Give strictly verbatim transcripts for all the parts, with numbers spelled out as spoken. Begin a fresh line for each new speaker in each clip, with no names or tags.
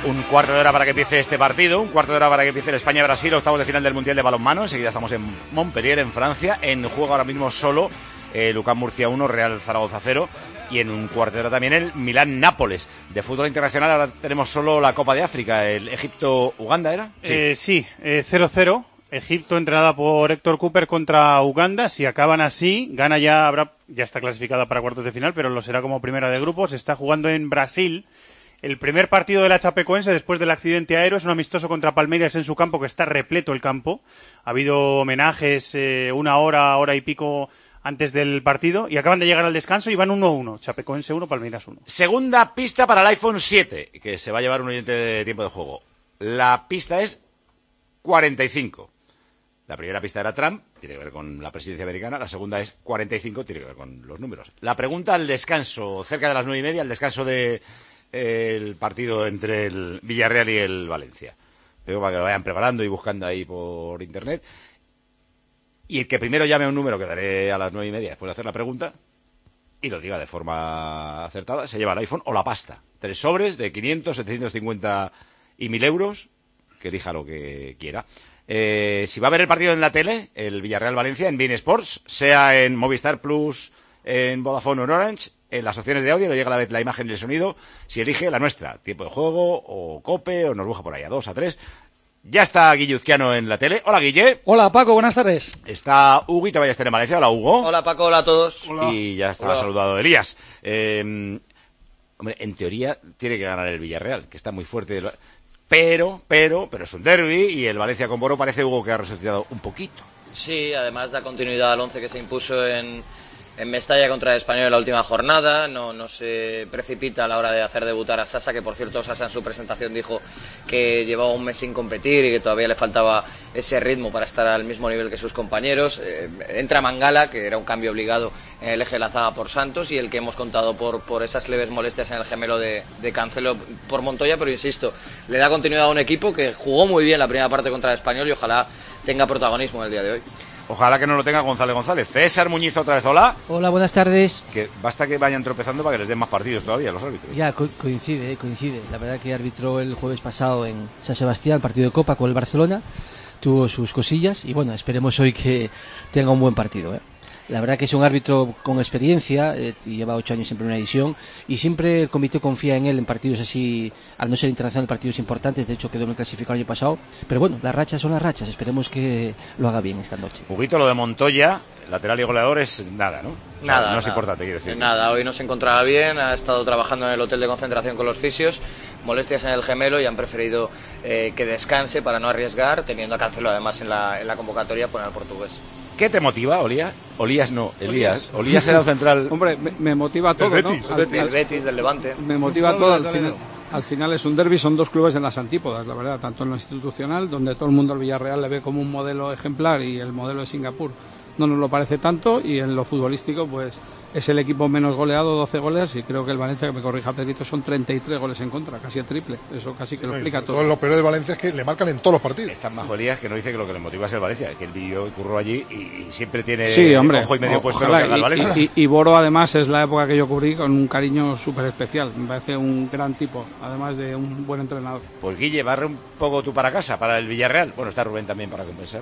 Un cuarto de hora para que empiece este partido, un cuarto de hora para que empiece el España-Brasil, octavos de final del Mundial de Balonmano. Enseguida estamos en Montpellier, en Francia. En juego ahora mismo solo eh, Lucán Murcia uno, Real Zaragoza cero. Y en un cuarto de hora también el Milán-Nápoles. De fútbol internacional ahora tenemos solo la Copa de África, el Egipto-Uganda, ¿era?
Sí, eh, sí eh, cero cero. Egipto entrenada por Héctor Cooper contra Uganda. Si acaban así, gana ya, habrá, ya está clasificada para cuartos de final, pero lo será como primera de grupos. Está jugando en Brasil. El primer partido de la Chapecoense después del accidente aéreo es un amistoso contra Palmeiras en su campo, que está repleto el campo. Ha habido homenajes eh, una hora, hora y pico antes del partido y acaban de llegar al descanso y van uno a uno. Chapecoense uno, Palmeiras uno.
Segunda pista para el iPhone siete, que se va a llevar un oyente de tiempo de juego. La pista es cuarenta y cinco. La primera pista era Trump, tiene que ver con la presidencia americana. La segunda es cuarenta y cinco, tiene que ver con los números. La pregunta al descanso, cerca de las nueve y media, al descanso de el partido entre el Villarreal y el Valencia. Digo, para que lo vayan preparando y buscando ahí por internet. Y el que primero llame a un número que daré a las nueve y media después de hacer la pregunta y lo diga de forma acertada, se lleva el iPhone o la pasta. Tres sobres de quinientos, setecientos cincuenta y mil euros, que elija lo que quiera. Eh, si va a ver el partido en la tele, el Villarreal-Valencia, en beIN Sports, sea en Movistar Plus, en Vodafone o en Orange, en las opciones de audio le llega a la vez la imagen y el sonido, si elige la nuestra, tiempo de juego, o Cope, o nos buja por ahí a dos, a tres. Ya está Guilluzquiano en la tele. Hola, Guille.
Hola, Paco, buenas tardes.
Está Huguito Ballester en Valencia. Hola, Hugo.
Hola, Paco, hola a todos.
Hola. Y ya está
Hola.
saludado Elías. Eh, hombre, en teoría tiene que ganar el Villarreal, que está muy fuerte. Pero, pero, pero es un derbi y el Valencia con Boro parece, Hugo, que ha resucitado un poquito.
Sí, además da continuidad al once que se impuso en, en Mestalla contra el Español en la última jornada. No, no se precipita a la hora de hacer debutar a Sasa, que por cierto Sasa en su presentación dijo que llevaba un mes sin competir y que todavía le faltaba ese ritmo para estar al mismo nivel que sus compañeros. Eh, entra Mangala, que era un cambio obligado en el eje de la zaga por Santos, y el que hemos contado por, por esas leves molestias en el gemelo de, de Cancelo por Montoya, pero insisto, le da continuidad a un equipo que jugó muy bien la primera parte contra el Español y ojalá tenga protagonismo en el día de hoy.
Ojalá que no lo tenga González González. César Muñiz otra vez, hola.
Hola, buenas tardes.
Que basta que vayan tropezando para que les den más partidos todavía los árbitros.
Ya, co- coincide, eh, coincide. La verdad que arbitró el jueves pasado en San Sebastián, partido de Copa con el Barcelona. Tuvo sus cosillas y bueno, esperemos hoy que tenga un buen partido, ¿eh? La verdad que es un árbitro con experiencia, eh, lleva ocho años en primera división y siempre el comité confía en él en partidos así, al no ser internacional, partidos importantes. De hecho quedó en el clasificado el año pasado, pero bueno, las rachas son las rachas, esperemos que lo haga bien esta noche.
Huguito, lo de Montoya, lateral y goleador, es nada, ¿no? O sea,
Nada,
no es
nada.
importante, quiero decir.
Nada, hoy no se encontraba bien, ha estado trabajando en el hotel de concentración con los fisios, molestias en el gemelo y han preferido eh, que descanse para no arriesgar, teniendo a Cancelo además en la, en la convocatoria poner al portugués.
¿Qué te motiva, Olías? Olías no, Elías. Olías era el central.
Hombre, me, me motiva todo,
Betis,
¿no?
Betis.
Del Betis, del Levante.
Me motiva todo. Al final, al final es un derbi, son dos clubes en las antípodas, la verdad, tanto en lo institucional, donde todo el mundo al Villarreal le ve como un modelo ejemplar y el modelo de Singapur no nos lo parece tanto, y en lo futbolístico pues es el equipo menos goleado, doce goles, y creo que el Valencia, que me corrija Pedrito, son treinta y tres goles en contra, casi el triple. Eso casi que lo explica todo.
Todo lo peor de Valencia es que le marcan en todos los partidos.
Está bajo Elías, que no dice que lo que le motiva es el Valencia, que él vivió y curró allí y, y siempre tiene
Sí, hombre,
ojo y medio
o-
puesto en lo que haga el
ojalá,
Valencia.
y, y, y Boro además es la época que yo cubrí con un cariño súper especial, me parece un gran tipo, además de un buen entrenador.
Pues Guille, barre un poco tú para casa, para el Villarreal. Bueno, está Rubén también para compensar.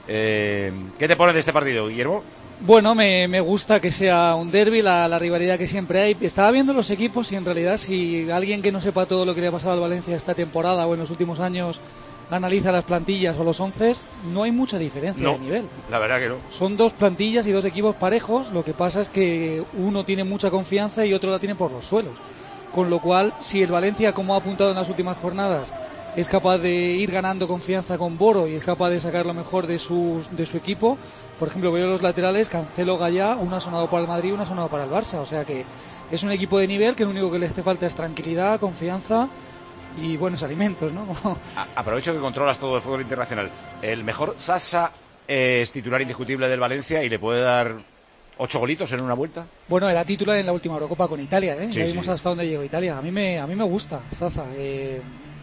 Eh, ¿Qué te pones de este partido, Guillermo?
Bueno, me, me gusta que sea un derbi, la, la rivalidad que siempre hay. Estaba viendo los equipos y en realidad si alguien que no sepa todo lo que le ha pasado al Valencia esta temporada o en los últimos años analiza las plantillas o los once, no hay mucha diferencia
No,
de nivel.
la verdad que no.
Son dos plantillas y dos equipos parejos, lo que pasa es que uno tiene mucha confianza y otro la tiene por los suelos. Con lo cual, si el Valencia, como ha apuntado en las últimas jornadas, es capaz de ir ganando confianza con Boro y es capaz de sacar lo mejor de, sus, de su equipo. Por ejemplo, veo los laterales, Cancelo, Gallá, uno ha sonado para el Madrid y uno ha sonado para el Barça. O sea que es un equipo de nivel que lo único que le hace falta es tranquilidad, confianza y buenos alimentos, ¿no?
A- aprovecho que controlas todo el fútbol internacional. El mejor Sasa eh, es titular indiscutible del Valencia y le puede dar ocho golitos en una vuelta.
Bueno, era titular en la última Eurocopa con Italia, ¿eh?
Sí,
Ya vimos
sí.
hasta dónde llegó Italia. A mí me, a mí me gusta Zaza. Eh,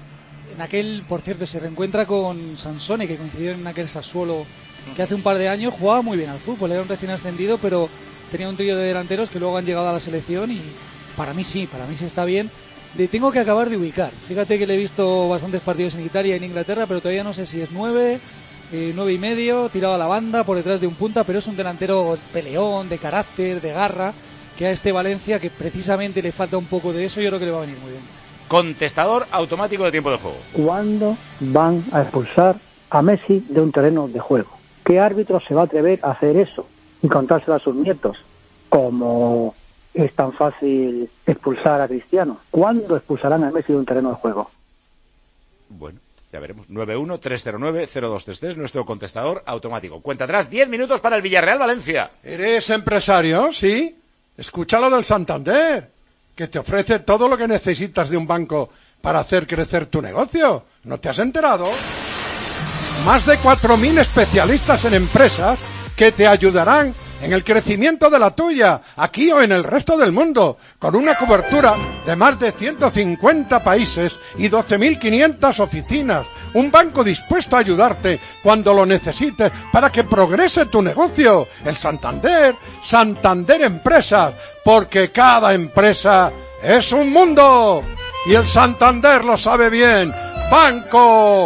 en aquel, por cierto, se reencuentra con Sansone, que coincidió en aquel Sassuolo que hace un par de años jugaba muy bien al fútbol, era un recién ascendido, pero tenía un trío de delanteros que luego han llegado a la selección y para mí sí, para mí sí está bien. de tengo que acabar de ubicar. Fíjate que le he visto bastantes partidos en Italia y en Inglaterra, pero todavía no sé si es nueve, eh, nueve y medio, tirado a la banda por detrás de un punta, pero es un delantero peleón, de carácter, de garra, que a este Valencia, que precisamente le falta un poco de eso, yo creo que le va a venir muy bien.
Contestador automático de tiempo de juego.
¿Cuándo van a expulsar a Messi de un terreno de juego? ¿Qué árbitro se va a atrever a hacer eso y contárselo a sus nietos? Como es tan fácil expulsar a Cristiano. ¿Cuándo expulsarán a Messi de un terreno de juego?
Bueno, ya veremos. nueve uno tres cero nueve cero dos tres tres, nuestro contestador automático. Cuenta atrás, diez minutos para el Villarreal Valencia.
¿Eres empresario? Sí. Escucha lo del Santander, que te ofrece todo lo que necesitas de un banco para hacer crecer tu negocio. ¿No te has enterado? Más de cuatro mil especialistas en empresas que te ayudarán en el crecimiento de la tuya, aquí o en el resto del mundo, con una cobertura de más de ciento cincuenta países y doce mil quinientas oficinas. Un banco dispuesto a ayudarte cuando lo necesites para que progrese tu negocio. El Santander, Santander Empresas, porque cada empresa es un mundo. Y el Santander lo sabe bien. Banco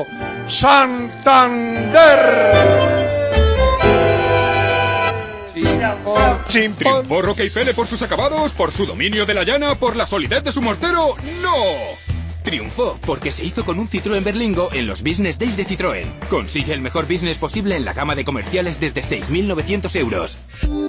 Santander.
¿Sin triunfó Roque y Fele por sus acabados, por su dominio de la llana, por la solidez de su mortero? ¡No! Triunfó porque se hizo con un Citroën Berlingo en los Business Days de Citroën. Consigue el mejor business posible en la gama de comerciales desde seis mil novecientos euros.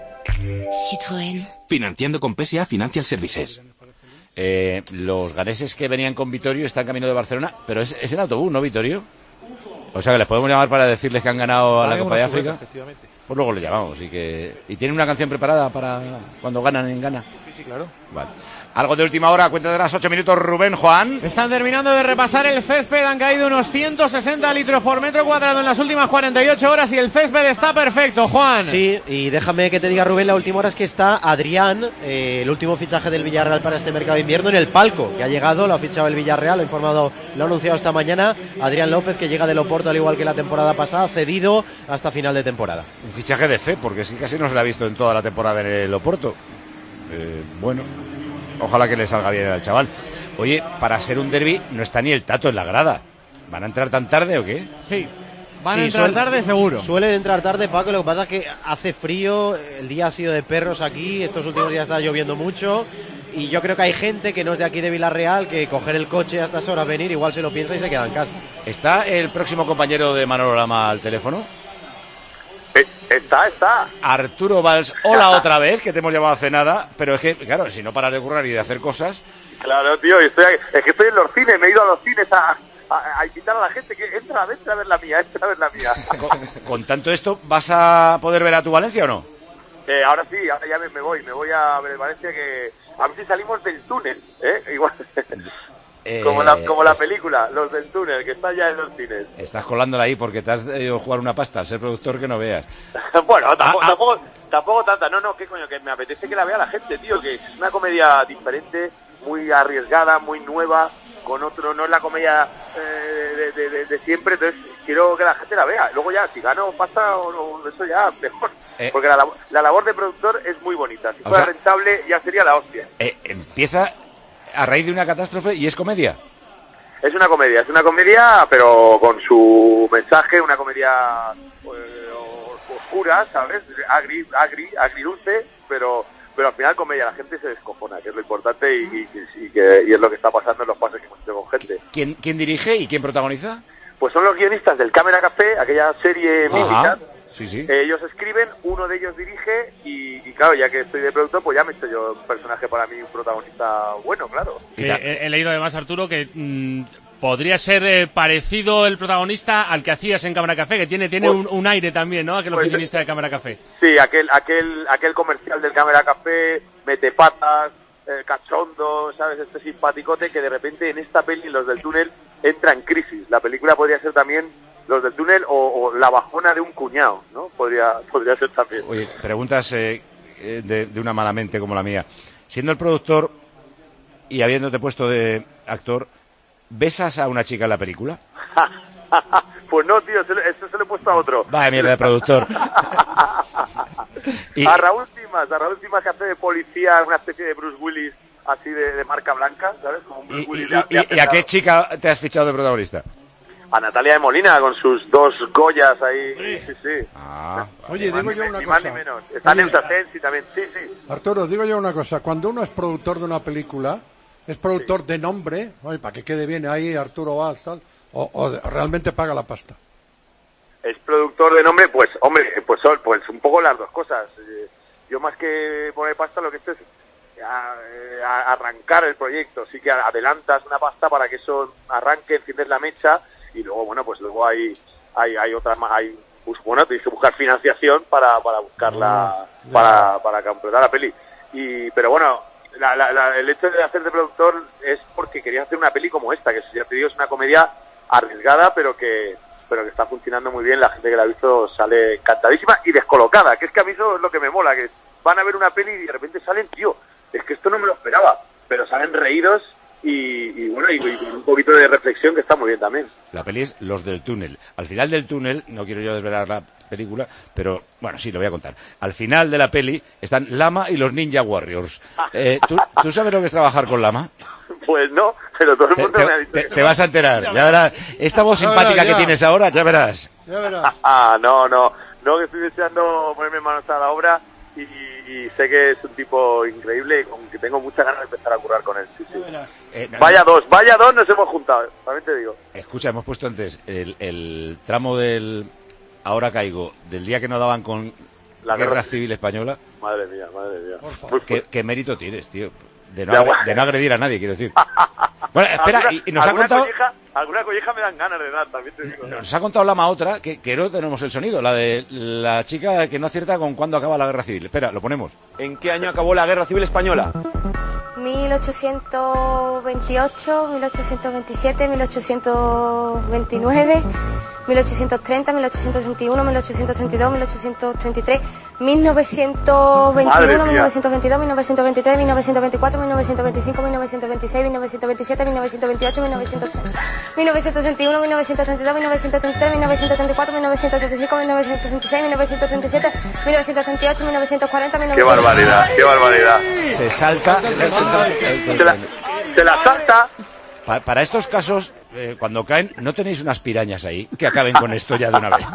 Citroën. Financiando con P S A Financial Services.
Eh, los ganeses que venían con Vittorio están camino de Barcelona, pero es, es en autobús, ¿no, Vittorio? O sea que les podemos llamar para decirles que han ganado a la Copa de África. Pues luego le llamamos y que y tienen una canción preparada para cuando ganan en Ghana.
Sí, sí, claro.
Vale. Algo de última hora, cuenta de las ocho minutos, Rubén, Juan.
Están terminando de repasar el césped, han caído unos ciento sesenta litros por metro cuadrado en las últimas cuarenta y ocho horas y el césped está perfecto, Juan.
Sí, y déjame que te diga, Rubén, la última hora es que está Adrián, eh, el último fichaje del Villarreal para este mercado de invierno, en el palco, que ha llegado, lo ha fichado el Villarreal, lo ha informado, lo ha anunciado esta mañana, Adrián López, que llega del Oporto al igual que la temporada pasada, cedido hasta final de temporada.
Un fichaje de fe, porque es que casi no se le ha visto en toda la temporada en el Oporto. Eh, bueno... Ojalá que le salga bien al chaval. Oye, para ser un derbi no está ni el Tato en la grada. ¿Van a entrar tan tarde o qué?
Sí, van
sí,
a entrar
suel,
tarde seguro.
Suelen entrar tarde, Paco, lo que pasa es que hace frío, el día ha sido de perros aquí, estos últimos días está lloviendo mucho y yo creo que hay gente que no es de aquí de Villarreal que coger el coche a estas horas, venir, igual se lo piensa y se queda en casa.
¿Está el próximo compañero de Manolo Lama al teléfono?
Está, está.
Arturo Valls, hola otra vez, que te hemos llamado hace nada, pero es que, claro, si no paras de currar y de hacer cosas...
Claro, tío, estoy, es que estoy en los cines, me he ido a los cines a, a, a invitar a la gente que entra, entra a ver la mía, entra a ver la mía.
Con, con tanto esto, ¿vas a poder ver a tu Valencia o no?
Eh, ahora sí, ahora ya me, me voy, me voy a ver Valencia, que a ver si salimos del túnel, ¿eh? Igual... Eh, como la como la película, los del túnel, que está ya en los cines.
Estás colándola ahí porque te has ido a jugar una pasta al ser productor que no veas.
Bueno, tampoco,
ah, ah.
tampoco, tampoco tanta. No, no, qué coño, que me apetece que la vea la gente, tío, que es una comedia diferente, muy arriesgada, muy nueva, con otro, no es la comedia eh, de, de, de, de siempre, entonces quiero que la gente la vea. Luego ya, si gano pasta o no, eso ya mejor. Eh, porque la, la labor de productor es muy bonita. Si fuera sea, rentable ya sería la hostia.
Eh, empieza... a raíz de una catástrofe y es comedia.
Es una comedia, es una comedia, pero con su mensaje, una comedia eh, oscura, ¿sabes? Agri, agri, agridulce, pero pero al final comedia, la gente se descojona, que es lo importante y, y, y, que, y es lo que está pasando en los pases que hemos hecho con gente.
¿Quién, quién dirige y quién protagoniza?
Pues son los guionistas del Cámara Café, aquella serie mítica.
Sí, sí.
Eh, ellos escriben, uno de ellos dirige y, y claro, ya que estoy de productor, pues ya me he hecho yo un personaje para mí, un protagonista bueno, claro.
Eh, he, he leído además, Arturo, que mmm, podría ser eh, parecido el protagonista al que hacías en Cámara Café, que tiene tiene pues, un, un aire también, ¿no? Aquel pues, oficinista de Cámara Café.
Sí, aquel aquel aquel comercial del Cámara Café, mete patas, eh, cachondo, ¿sabes? Este simpaticote que de repente en esta peli, Los del Túnel, entra en crisis. La película podría ser también Los del Túnel o, o la bajona de un cuñado, ¿no? Podría podría ser también.
Oye, preguntas eh, de, de una mala mente como la mía. Siendo el productor y habiéndote puesto de actor, ¿besas a una chica en la película?
Pues no, tío, se lo, esto se lo he puesto a otro.
Vaya mierda de productor.
y... A Raúl Cimas, a Raúl Cimas, que hace de policía, una especie de Bruce Willis así de, de marca blanca, ¿sabes? Como un
¿Y,
Bruce
y,
Willis
y, y a qué chica te has fichado de protagonista?
A Natalia de Molina, con sus dos Goyas ahí. Sí, sí, sí.
Ah,
Oye, digo yo una
Ni más
cosa.
ni menos. Está
Oye,
Neusa Sensi también, sí, sí.
Arturo, digo yo una cosa. Cuando uno es productor de una película, es productor de nombre, oye, para que quede bien ahí Arturo Valls, tal, o, o de- realmente paga la pasta.
Es productor de nombre, pues, hombre, pues, son- pues un poco las dos cosas. Eh, Yo más que poner pasta, lo que esto es a- a- arrancar el proyecto. Sí que adelantas una pasta para que eso arranque, enciendes la mecha y luego, bueno, pues luego hay hay, hay otra más, hay, pues, bueno, tienes que buscar financiación para, para buscarla,
ya.
para, para completar la peli. Y, pero bueno, la, la, la- el hecho de hacer de productor es porque quería hacer una peli como esta, que ya te digo, es una comedia arriesgada, pero que pero que está funcionando muy bien. La gente que la ha visto sale encantadísima y descolocada, que es que a mí eso es lo que me mola, que van a ver una peli y de repente salen, tío, es que esto no me lo esperaba, pero salen reídos y, y bueno, y, y con un poquito de reflexión que está muy bien también.
La peli es Los del túnel. Al final del túnel, no quiero yo desvelar la película, pero bueno, sí, lo voy a contar. Al final de la peli están Lama y los Ninja Warriors. Eh, ¿tú, ¿Tú sabes lo que es trabajar con Lama?
Pues no, pero todo el
Te,
mundo
te-
me ha dicho
te-
que
te
no.
vas a enterar, ya verás. Esta voz
Ya
simpática
verás,
que
ya.
tienes ahora, ya verás.
Ya verás.
Ah, no, no, no, que estoy deseando ponerme manos a la obra y, y sé que es un tipo increíble y con que tengo muchas ganas de empezar a currar con él. Sí, sí.
Eh, no,
Vaya dos, vaya dos nos hemos juntado, también te digo.
Escucha, hemos puesto antes el, el tramo del Ahora Caigo, del día que no daban con
La
Guerra
guerra
Civil Española.
Madre mía, madre mía.
¿Qué, qué mérito tienes, tío? De no,
Ya,
agre-
bueno.
de no agredir a nadie, quiero decir. Bueno, espera,
Alguna-
y, y nos ha
alguna
contado...
colleja- alguna colleja me dan ganas de dar, también te digo.
Nos ha contado Lama otra, que, que no tenemos el sonido, la de la chica que no acierta con cuándo acaba la guerra civil. Espera, lo ponemos.
¿En qué año acabó la Guerra Civil Española?
mil ochocientos veintiocho, mil ochocientos veintisiete, mil ochocientos veintinueve, mil ochocientos treinta, mil ochocientos treinta y uno, mil ochocientos treinta y dos, mil ochocientos treinta y tres, mil novecientos veintiuno, mil novecientos veintidós, mil novecientos veintitrés, mil novecientos veinticuatro, mil novecientos veinticinco, mil novecientos veintiséis, mil novecientos veintisiete, mil novecientos veintiocho, mil novecientos treinta, mil novecientos treinta y uno, mil novecientos treinta y dos, mil novecientos treinta y tres, mil novecientos treinta y cuatro, mil novecientos treinta y cinco, mil novecientos treinta y seis, mil novecientos treinta y siete, mil novecientos treinta y ocho, mil novecientos cuarenta, mil
Qué
novecientos...
barbaridad, qué barbaridad.
Se salta...
Se la, se la salta.
Pa- para estos casos, eh, cuando caen, ¿no tenéis unas pirañas ahí que acaben con esto ya de una vez?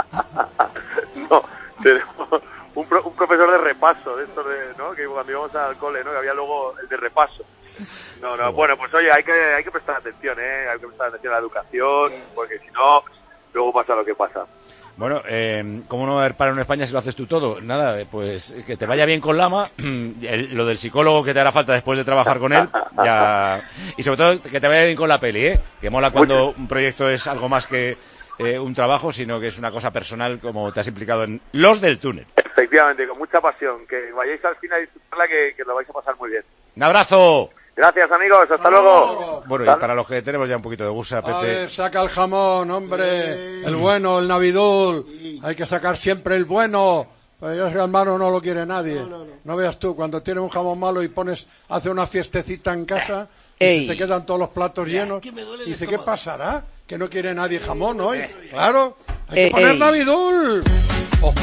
No, tenemos un, pro- un profesor de repaso, de estos de, ¿no? Que cuando íbamos al cole, ¿no? Que había luego el de repaso. No, no, bueno, pues oye, hay que, hay que prestar atención, ¿eh? Hay que prestar atención a la educación, porque si no, luego pasa lo que pasa.
Bueno, eh, ¿cómo no va a haber paro en España si lo haces tú todo? Nada, eh, pues que te vaya bien con Lama, el- lo del psicólogo que te hará falta después de trabajar con él, ya... y sobre todo que te vaya bien con la peli, ¿eh? Que mola cuando un proyecto es algo más que eh, un trabajo, sino que es una cosa personal como te has implicado en Los del Túnel.
Efectivamente, con mucha pasión, que vayáis al final a disfrutarla, que, que lo vais a pasar muy bien.
¡Un abrazo!
Gracias, amigos, hasta luego.
Bueno, y para los que tenemos ya un poquito de gusa,
A
Pepe...
ver, saca el jamón, hombre. El bueno, el navidul. Hay que sacar siempre el bueno. Pues yo, hermano, no lo quiere nadie. No, veas tú, cuando tienes un jamón malo y pones, hace una fiestecita en casa y
Ey.
se te quedan todos los platos llenos. Y dice, ¿qué pasará? Que no quiere nadie jamón hoy. Claro, hay que
Ey,
poner
ey.
navidul. Oh.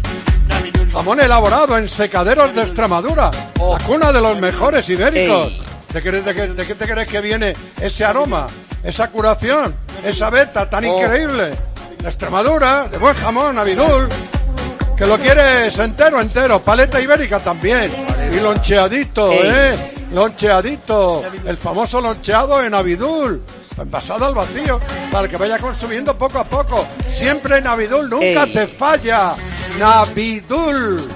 Jamón elaborado en secaderos de Extremadura, la cuna de los mejores ibéricos.
Ey.
¿De qué, de qué- de qué te crees que viene ese aroma, esa curación, esa veta tan
Oh.
increíble? De Extremadura, de buen jamón, Avidul, que lo quieres entero, entero, paleta ibérica también, y loncheadito,
Ey.
¿eh? Loncheadito, el famoso loncheado en Avidul, envasado al vacío, para que vaya consumiendo poco a poco. Siempre en Avidul, nunca
Ey.
te falla. Navidul.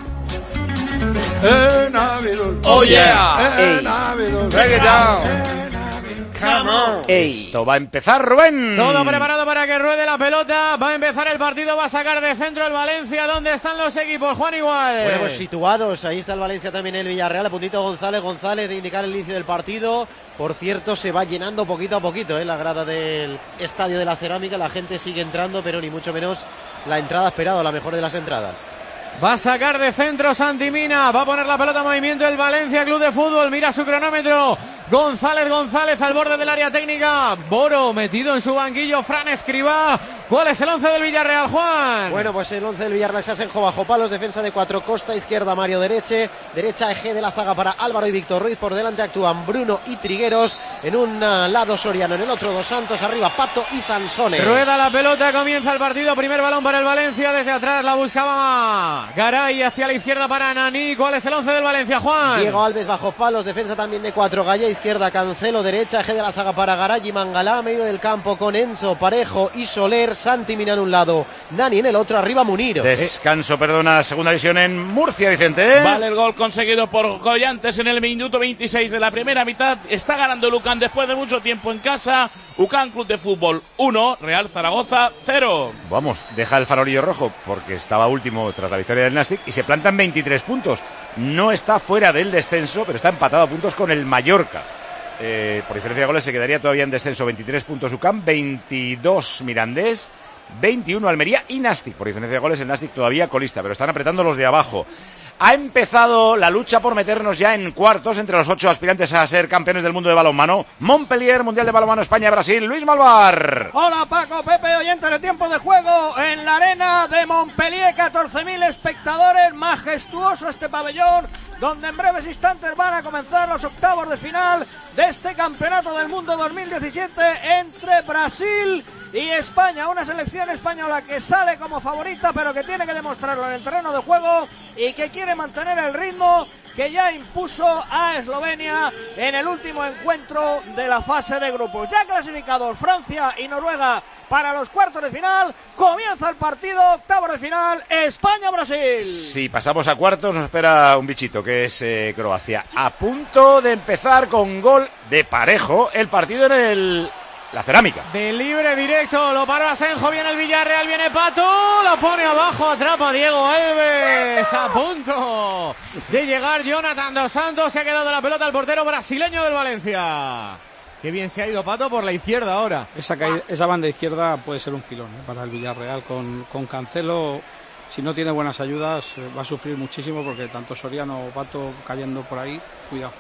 Eh, Navidul.
Oh, yeah.
Eh,
Ey.
Navidul.
Break it down. Come on.
Ey.
Esto va a empezar, Rubén.
Todo preparado para que ruede la pelota. Va a empezar el partido. Va a sacar de centro el Valencia. ¿Dónde están los equipos? Juan igual.
Bueno, pues situados, ahí está el Valencia, también el Villarreal, a puntito González, González de indicar el inicio del partido. Por cierto, se va llenando poquito a poquito, ¿eh? La grada del Estadio de la Cerámica, la gente sigue entrando, pero ni mucho menos la entrada esperada, la mejor de las entradas.
Va a sacar de centro Santi Mina. Va a poner la pelota en movimiento el Valencia Club de Fútbol. Mira su cronómetro. González, González al borde del área técnica. Boro metido en su banquillo. Fran Escribá. ¿Cuál es el once del Villarreal, Juan?
Bueno, pues el once del Villarreal es Asenjo bajo palos. Defensa de cuatro, Costa, izquierda Mario Dereche. Derecha eje de la zaga para Álvaro y Víctor Ruiz. Por delante actúan Bruno y Trigueros. En un lado Soriano, en el otro Dos Santos. Arriba Pato y Sansone.
Rueda la pelota, comienza el partido. Primer balón para el Valencia. Desde atrás la buscaba Garay hacia la izquierda para Nani. ¿Cuál es el once del Valencia, Juan?
Diego Alves bajo palos. Defensa también de cuatro, Gallá izquierda, Cancelo derecha, eje de la zaga para Garay y Mangalá. Medio del campo con Enzo, Parejo y Soler. Santi Mina en un lado, Nani en el otro. Arriba Munir.
Descanso, perdona, segunda división en Murcia, Vicente.
Vale el gol conseguido por Collantes en el minuto veintiséis de la primera mitad. Está ganando Lucan después de mucho tiempo en casa. Ucán Club de Fútbol uno, Real Zaragoza cero.
Vamos, deja el farolillo rojo porque estaba último tras la victoria del Nastic y se plantan veintitrés puntos. No está fuera del descenso, pero está empatado a puntos con el Mallorca. Eh, por diferencia de goles se quedaría todavía en descenso. Veintitrés puntos Ucán, veintidós Mirandés, veintiuno Almería y Nastic. Por diferencia de goles el Nastic todavía colista, pero están apretando los de abajo. Ha empezado la lucha por meternos ya en cuartos entre los ocho aspirantes a ser campeones del mundo de balonmano. Montpellier, Mundial de Balonmano España-Brasil. Luis Malvar.
Hola Paco, Pepe, oyentes de Tiempo de Juego en la arena de Montpellier. catorce mil espectadores, majestuoso este pabellón, donde en breves instantes van a comenzar los octavos de final de este Campeonato del Mundo dos mil diecisiete entre Brasil y España. Una selección española que sale como favorita, pero que tiene que demostrarlo en el terreno de juego y que quiere mantener el ritmo que ya impuso a Eslovenia en el último encuentro de la fase de grupos. Ya clasificados Francia y Noruega para los cuartos de final. Comienza el partido, octavos de final, España-Brasil.
Si pasamos a cuartos nos espera un bichito que es eh, Croacia. A punto de empezar con gol de Parejo el partido en el... la Cerámica.
De libre directo, lo paró Asenjo, viene el Villarreal, viene Pato, lo pone abajo, atrapa Diego Alves, a punto de llegar Jonathan Dos Santos, se ha quedado la pelota al portero brasileño del Valencia. Qué bien se ha ido Pato por la izquierda ahora.
Esa, caída, esa banda izquierda puede ser un filón ¿eh? para el Villarreal con, con Cancelo. Si no tiene buenas ayudas va a sufrir muchísimo porque tanto Soriano o Pato cayendo por ahí, cuidado.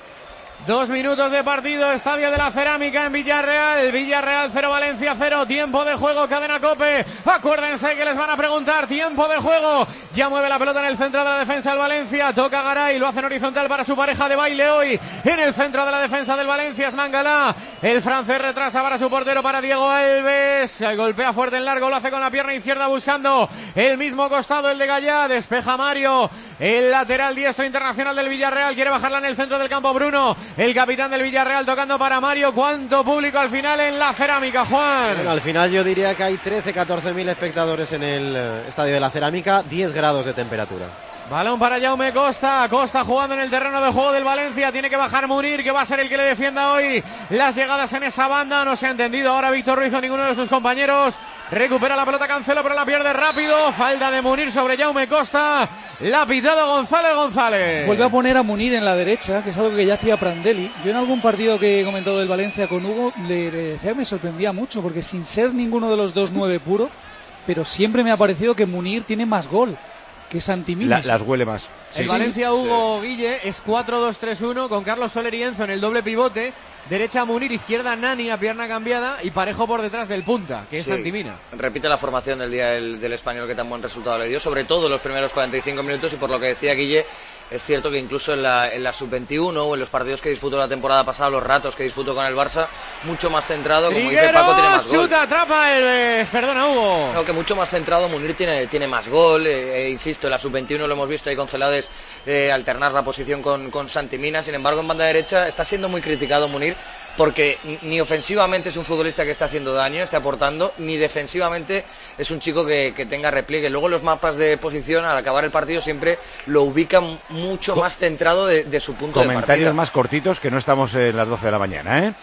Dos minutos de partido, Estadio de la Cerámica en Villarreal. Villarreal cero, Valencia cero. Tiempo de juego, Cadena COPE. Acuérdense que les van a preguntar. Tiempo de juego. Ya mueve la pelota en el centro de la defensa del Valencia. Toca Garay, lo hacen horizontal para su pareja de baile hoy. En el centro de la defensa del Valencia es Mangalá. El francés retrasa para su portero, para Diego Alves. Golpea fuerte en largo, lo hace con la pierna izquierda buscando el mismo costado, el de Gallá. Despeja Mario. El lateral diestro internacional del Villarreal. Quiere bajarla en el centro del campo Bruno. El capitán del Villarreal tocando para Mario. ¿Cuánto público al final en la Cerámica, Juan?
Bueno, al final yo diría que hay trece, catorce mil espectadores en el Estadio de la Cerámica, diez grados de temperatura.
Balón para Jaume Costa. Costa jugando en el terreno de juego del Valencia. Tiene que bajar Munir, que va a ser el que le defienda hoy las llegadas en esa banda. No se ha entendido ahora Víctor Ruiz o ninguno de sus compañeros. Recupera la pelota Cancelo, pero la pierde rápido. Falta de Munir sobre Jaume Costa. La ha pitado González González.
Vuelve a poner a Munir en la derecha, que es algo que ya hacía Prandelli. Yo en algún partido que he comentado del Valencia con Hugo le, le decía que me sorprendía mucho, porque sin ser ninguno de los dos nueve puro, pero siempre me ha parecido que Munir tiene más gol que Santi Mina.
La, las huele más.
El
sí,
Valencia
sí.
Hugo Guille es cuatro dos tres uno con Carlos Soler y Enzo en el doble pivote. Derecha Munir, izquierda Nani a pierna cambiada y Parejo por detrás del punta, que es
sí.
Santi Mina.
Repite la formación del día del, del Español que tan buen resultado le dio, sobre todo los primeros cuarenta y cinco minutos, y por lo que decía Guille, es cierto que incluso en la, en la sub veintiuno o en los partidos que disputó la temporada pasada, los ratos que disputó con el Barça, mucho más centrado, como
Trigueros,
dice Paco, tiene más gol.
Chuta, atrapa el... Perdona, Hugo.
Creo que mucho más centrado, Munir tiene, tiene más gol, eh, eh, insisto, en la sub veintiuno lo hemos visto ahí con Celades eh, alternar la posición con, con Santi Mina. Sin embargo, en banda derecha está siendo muy criticado Munir, porque ni ofensivamente es un futbolista que está haciendo daño, está aportando, ni defensivamente es un chico que, que tenga repliegue. Luego los mapas de posición al acabar el partido siempre lo ubican mucho Co más centrado de, de su punto de partida.
Comentarios más cortitos, que no estamos en las doce de la mañana, ¿eh?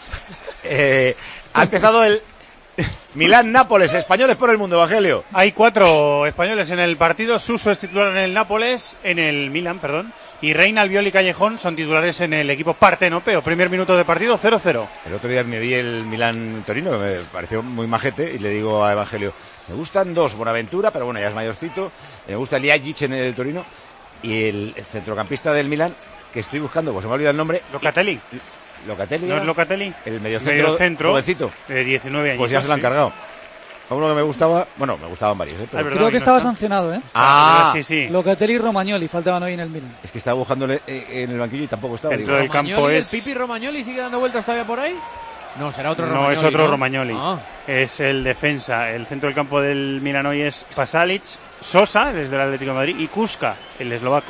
eh ha empezado el Milán-Nápoles, españoles por el mundo, Evangelio.
Hay cuatro españoles en el partido. Suso es titular en el Nápoles, en el Milán, perdón. Y Reina, Albiol y Callejón son titulares en el equipo partenopeo. Primer minuto de partido, cero cero.
El otro día me vi el Milán-Torino, que me pareció muy majete, y le digo a Evangelio, me gustan dos, Buenaventura, pero bueno, ya es mayorcito. Me gusta Ljajic en el Torino. Y el centrocampista del Milán, que estoy buscando, pues se me ha olvidado el nombre.
Locatelli.
Locatelli.
¿No es Locatelli?
El mediocentro,
mediocentro
jovencito.
De diecinueve años.
Pues ya se lo han
sí.
cargado. A uno que me gustaba, bueno, me gustaban varios, ¿eh? Pero...
Creo que no estaba está. sancionado, ¿eh?
Ah,
sí, sí.
Locatelli y Romagnoli faltaban hoy en el Milan.
Es que estaba buscándole en el banquillo y tampoco estaba.
Dentro del campo es...
¿El Pipi Romagnoli sigue dando vueltas todavía por ahí? No, será otro
no,
Romagnoli.
No, es otro
¿no?
Romagnoli.
Ah.
Es el defensa. El centro del campo del Milan hoy es Pasalic, Sosa, desde el Atlético de Madrid, y Kuska, el eslovaco.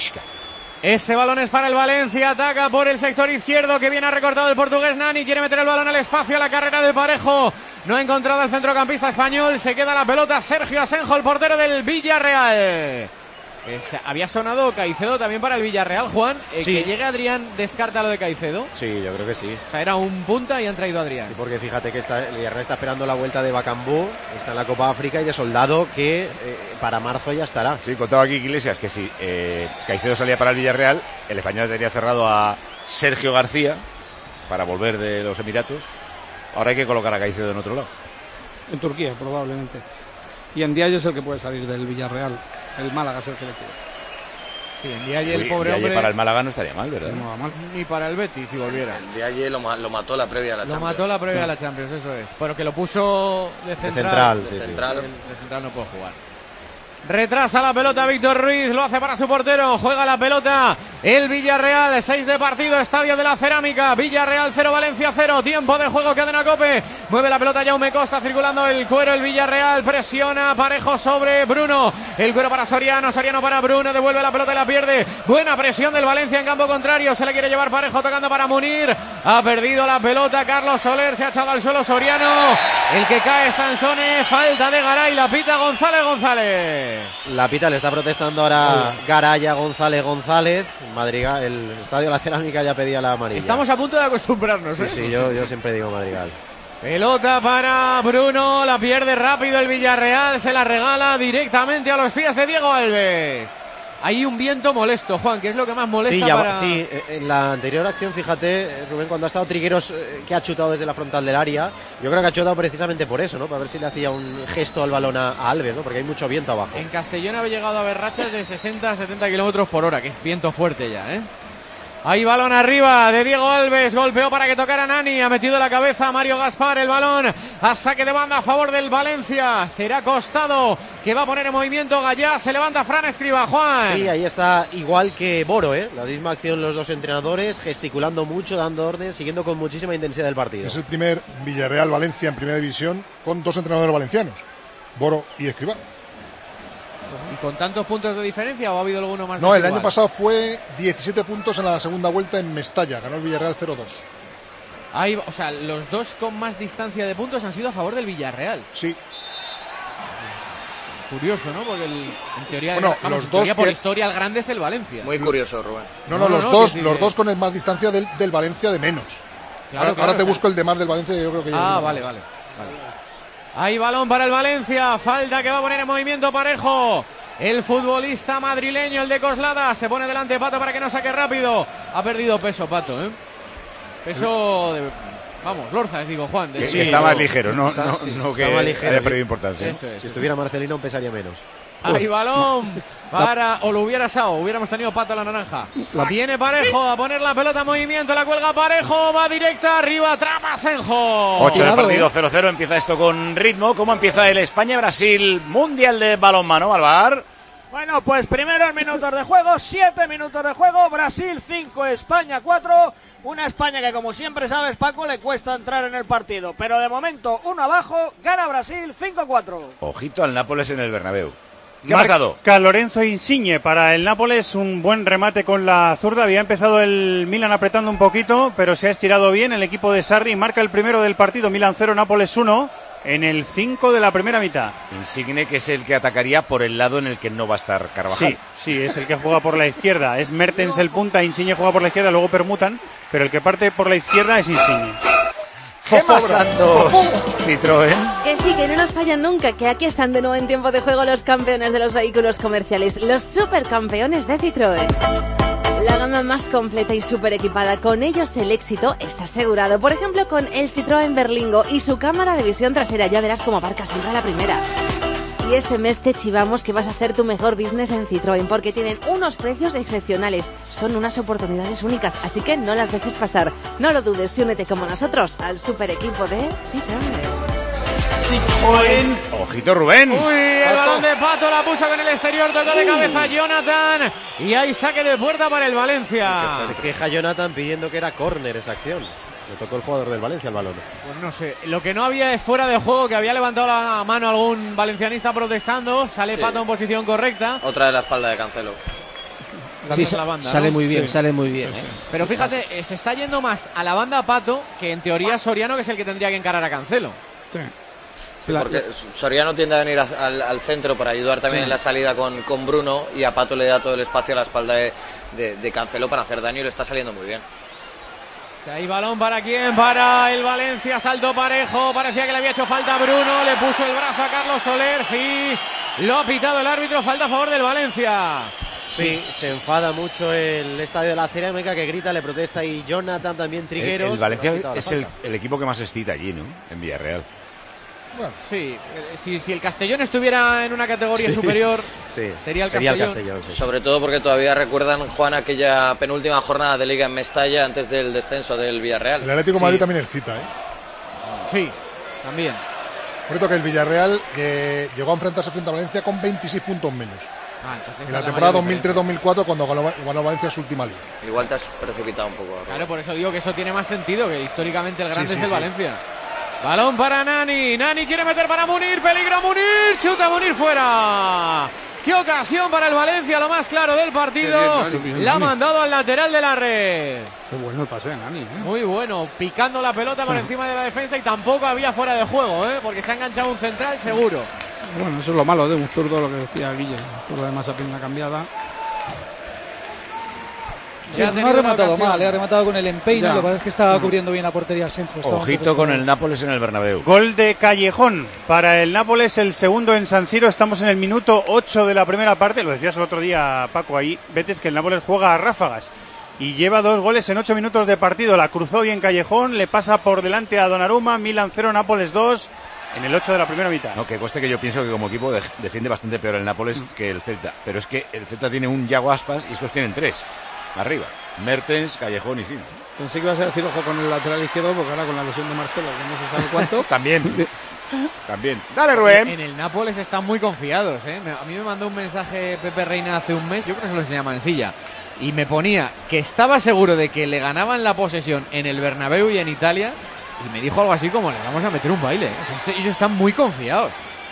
Ese balón es para el Valencia, ataca por el sector izquierdo que viene a recortado el portugués Nani, quiere meter el balón al espacio, a la carrera de Parejo, no ha encontrado el centrocampista español, se queda la pelota Sergio Asenjo, el portero del Villarreal. Es, había sonado Caicedo también para el Villarreal, Juan, eh,
sí.
Que llegue Adrián, descarta lo de Caicedo.
Sí, yo creo que sí.
O sea, era un punta y han traído a Adrián.
Sí, porque fíjate que está, el Villarreal está esperando la vuelta de Bacambú, está en la Copa África y de Soldado, que eh, para marzo ya estará.
Sí, contaba aquí Iglesias que si eh, Caicedo salía para el Villarreal, el español tenía cerrado a Sergio García para volver de los Emiratos. Ahora hay que colocar a Caicedo en otro lado.
En Turquía, probablemente. Y en Ndiaye es el que puede salir del Villarreal. El Málaga es el que le queda.
Sí, en Ndiaye el pobre
Ndiaye
hombre...
para el Málaga no estaría mal, ¿verdad?
No va mal.
Ni para el Betis si volviera.
El Ndiaye lo, lo mató la previa a la
lo
Champions.
Lo mató la previa sí. a la Champions, eso es. Pero que lo puso de central.
De central,
de
sí,
central,
sí.
De central no puede jugar. Retrasa la pelota Víctor Ruiz, lo hace para su portero, juega la pelota el Villarreal, seis de partido, Estadio de la Cerámica, Villarreal cero, Valencia cero, tiempo de juego, cadena COPE, mueve la pelota Jaume Costa, circulando el cuero, el Villarreal presiona Parejo sobre Bruno, el cuero para Soriano, Soriano para Bruno, devuelve la pelota y la pierde, buena presión del Valencia en campo contrario, se le quiere llevar Parejo tocando para Munir, ha perdido la pelota Carlos Soler, se ha echado al suelo Soriano, el que cae Sansone, falta de Garay, la pita González González.
La pita le está protestando ahora Garaya González González. Madrigal, el Estadio de la Cerámica ya pedía la amarilla.
Estamos a punto de acostumbrarnos,
Sí,
¿eh?
sí, yo, yo siempre digo Madrigal.
Pelota para Bruno, la pierde rápido el Villarreal, se la regala directamente a los pies de Diego Alves. Hay un viento molesto, Juan, que es lo que más molesta.
Sí, ya,
para...
sí, en la anterior acción, fíjate, Rubén, cuando ha estado Trigueros, eh, que ha chutado desde la frontal del área, yo creo que ha chutado precisamente por eso, ¿no? Para ver si le hacía un gesto al balón a, a Alves, ¿no? Porque hay mucho viento abajo.
En Castellón había llegado a ver rachas de sesenta a setenta kilómetros por hora, que es viento fuerte ya, ¿eh? Hay balón arriba de Diego Alves, golpeó para que tocara Nani, ha metido la cabeza a Mario Gaspar, el balón a saque de banda a favor del Valencia, será Costado que va a poner en movimiento Gallá, se levanta Fran Escribá, Juan.
Sí, ahí está igual que Boro, ¿eh? La misma acción los dos entrenadores, gesticulando mucho, dando órdenes, siguiendo con muchísima intensidad el partido.
Es el primer Villarreal-Valencia en primera división con dos entrenadores valencianos, Boro y Escribá.
¿Y con tantos puntos de diferencia o ha habido alguno más?
No, el año pasado fue diecisiete puntos en la segunda vuelta en Mestalla, ganó el Villarreal cero dos.
Ahí, o sea, los dos con más distancia de puntos han sido a favor del Villarreal.
Sí.
Curioso, ¿no? Porque el, en teoría,
bueno,
vamos,
los
en teoría
dos
por
que...
historia el grande es el Valencia.
Muy curioso, Rubén.
No, no, no los no, dos, los dos con el más distancia del, del Valencia de menos. Claro, ahora, claro, ahora te o sea... busco el de más del Valencia y yo creo que ya
Ah, vale, vale, vale. Hay balón para el Valencia, falta que va a poner en movimiento Parejo. El futbolista madrileño, el de Coslada, se pone delante Pato para que no saque rápido. Ha perdido peso Pato, ¿eh? Peso de... Vamos, Lorzas, digo, Juan.
Que sí, está más ligero, no,
está,
no,
sí,
no que
ligero,
haya perdido importancia.
Eso es,
si
eso
estuviera
es.
Marcelino pesaría menos.
Hay balón para... O lo hubiera asado, hubiéramos tenido Pato a la naranja. Viene Parejo a poner la pelota en movimiento, la cuelga Parejo, va directa, arriba, atrapa Asenjo.
ocho de partido, cero cero, empieza esto con ritmo. ¿Cómo empieza el España-Brasil Mundial de Balonmano, Alvar?
Bueno, pues primeros minutos de juego, siete minutos de juego, Brasil cinco, España cuatro, una España que como siempre sabes, Paco, le cuesta entrar en el partido, pero de momento uno abajo, gana Brasil cinco cuatro.
Ojito al Nápoles en el Bernabéu. ¿Qué
Marca
ha pasado?
Lorenzo Insigne para el Nápoles, un buen remate con la zurda, había empezado el Milan apretando un poquito, pero se ha estirado bien el equipo de Sarri, marca el primero del partido, Milan cero, Nápoles uno. En el cinco de la primera mitad.
Insigne, que es el que atacaría por el lado en el que no va a estar Carvajal.
Sí, sí, es el que juega por la izquierda. Es Mertens el punta, Insigne juega por la izquierda, luego permutan, pero el que parte por la izquierda es Insigne.
Gema Santos, Citroën.
Que sí, que no nos fallan nunca, que aquí están de nuevo en tiempo de juego los campeones de los vehículos comerciales, los supercampeones de Citroën. La gama más completa y súper equipada. Con ellos el éxito está asegurado. Por ejemplo, con el Citroën Berlingo y su cámara de visión trasera. Ya verás cómo aparca siempre a la primera. Y este mes te chivamos que vas a hacer tu mejor business en Citroën, porque tienen unos precios excepcionales. Son unas oportunidades únicas, así que no las dejes pasar. No lo dudes y únete como nosotros al super equipo de Citroën.
Citroën. Ojito, Rubén.
Uy, el
Pato.
balón de Pato la puso con el exterior, tocó de cabeza Jonathan. Y hay saque de puerta para el Valencia.
Se queja Jonathan pidiendo que era córner esa acción. Le tocó el jugador del Valencia el balón.
Pues no sé, lo que no había es fuera de juego, que había levantado la mano algún valencianista protestando. Sale
Sí.
Pato en posición correcta.
Otra de la espalda de Cancelo.
Sí,
La banda,
sale
¿no?
muy bien,
Sí.
sale muy bien.
Sí, sí.
¿eh?
Pero fíjate, eh, se está yendo más a la banda Pato que en teoría Soriano, que es el que tendría que encarar a Cancelo.
Sí.
Sí, porque Soriano tiende a venir a- al, al centro para ayudar también
Sí.
en la salida con, con Bruno, y a Pato le da todo el espacio a la espalda de, de, de Cancelo para hacer daño, y le está saliendo muy bien.
Hay balón para quién, para el Valencia, salto parejo, parecía que le había hecho falta a Bruno, le puso el brazo a Carlos Soler, sí, lo ha pitado el árbitro, falta a favor del Valencia.
Sí, se enfada mucho el estadio de la Cerámica, que grita, le protesta, y Jonathan también
El,
Trigueros.
el Valencia
le ha quitado la
es el,
falta.
el equipo que más excita allí, ¿no? En Villarreal.
Sí, eh, si, si el Castellón estuviera en una categoría
Sí.
superior,
Sí,
sería el
sería
Castellón.
Sobre todo porque todavía recuerdan, Juan, aquella penúltima jornada de Liga en Mestalla antes del descenso del Villarreal.
El Atlético de Madrid también excita, ¿eh?
Sí, también.
Por cierto que el Villarreal que llegó a enfrentarse frente a Valencia con veintiséis puntos menos.
Ah, entonces
En la
es
temporada
mayor
dos mil tres dos mil cuatro, cuando ganó, ganó Valencia su última liga.
Igual te has precipitado un poco. Robert.
Claro, por eso digo que eso tiene más sentido, que históricamente el grande
Sí, sí,
es el
sí.
Valencia. Balón para Nani, Nani quiere meter para Munir, peligro Munir, chuta Munir fuera. Qué ocasión para el Valencia, lo más claro del partido.
Qué bien, Nani,
La ha
Nani.
mandado al lateral de la red.
Qué bueno el pase de Nani, ¿eh?
Muy bueno, picando la pelota por
Sí.
encima de la defensa, y tampoco había fuera de juego, ¿eh? Porque se ha enganchado un central seguro.
Bueno, eso es lo malo de un zurdo, lo que decía Guille. Un zurdo de masa pierna cambiada.
Sí,
Ya ha
no ha
tenido una
rematado
ocasión.
mal, le ha rematado con el empeine,
Ya.
lo que pasa es que estaba cubriendo bien la portería Senjo. estaba un
Ojito
poco
con
fuera.
el Nápoles en el Bernabéu.
Gol de Callejón para el Nápoles, el segundo en San Siro. Estamos en el minuto ocho de la primera parte. Lo decías el otro día, Paco, ahí. Vetes que el Nápoles juega a ráfagas y lleva dos goles en ocho minutos de partido. La cruzó bien Callejón, le pasa por delante a Donnarumma. Milan cero, Nápoles dos en el ocho de la primera mitad.
No, que cueste que yo pienso que como equipo de- defiende bastante peor el Nápoles que el Celta. Pero es que el Celta tiene un Yago Aspas y estos tienen tres. Arriba. Mertens, Callejón y fin.
Pensé que ibas a decir ojo con el lateral izquierdo, porque ahora con la lesión de Marcelo, que no se sabe cuánto.
También. También. Dale, Rubén.
En el Nápoles están muy confiados, ¿eh? Me- A mí me mandó un mensaje Pepe Reina hace un mes, yo creo que se lo enseñé a Mansilla, y me ponía que estaba seguro de que le ganaban la posesión en el Bernabéu y en Italia, y me dijo algo así como: le vamos a meter un baile. O sea, esto- ellos están muy confiados.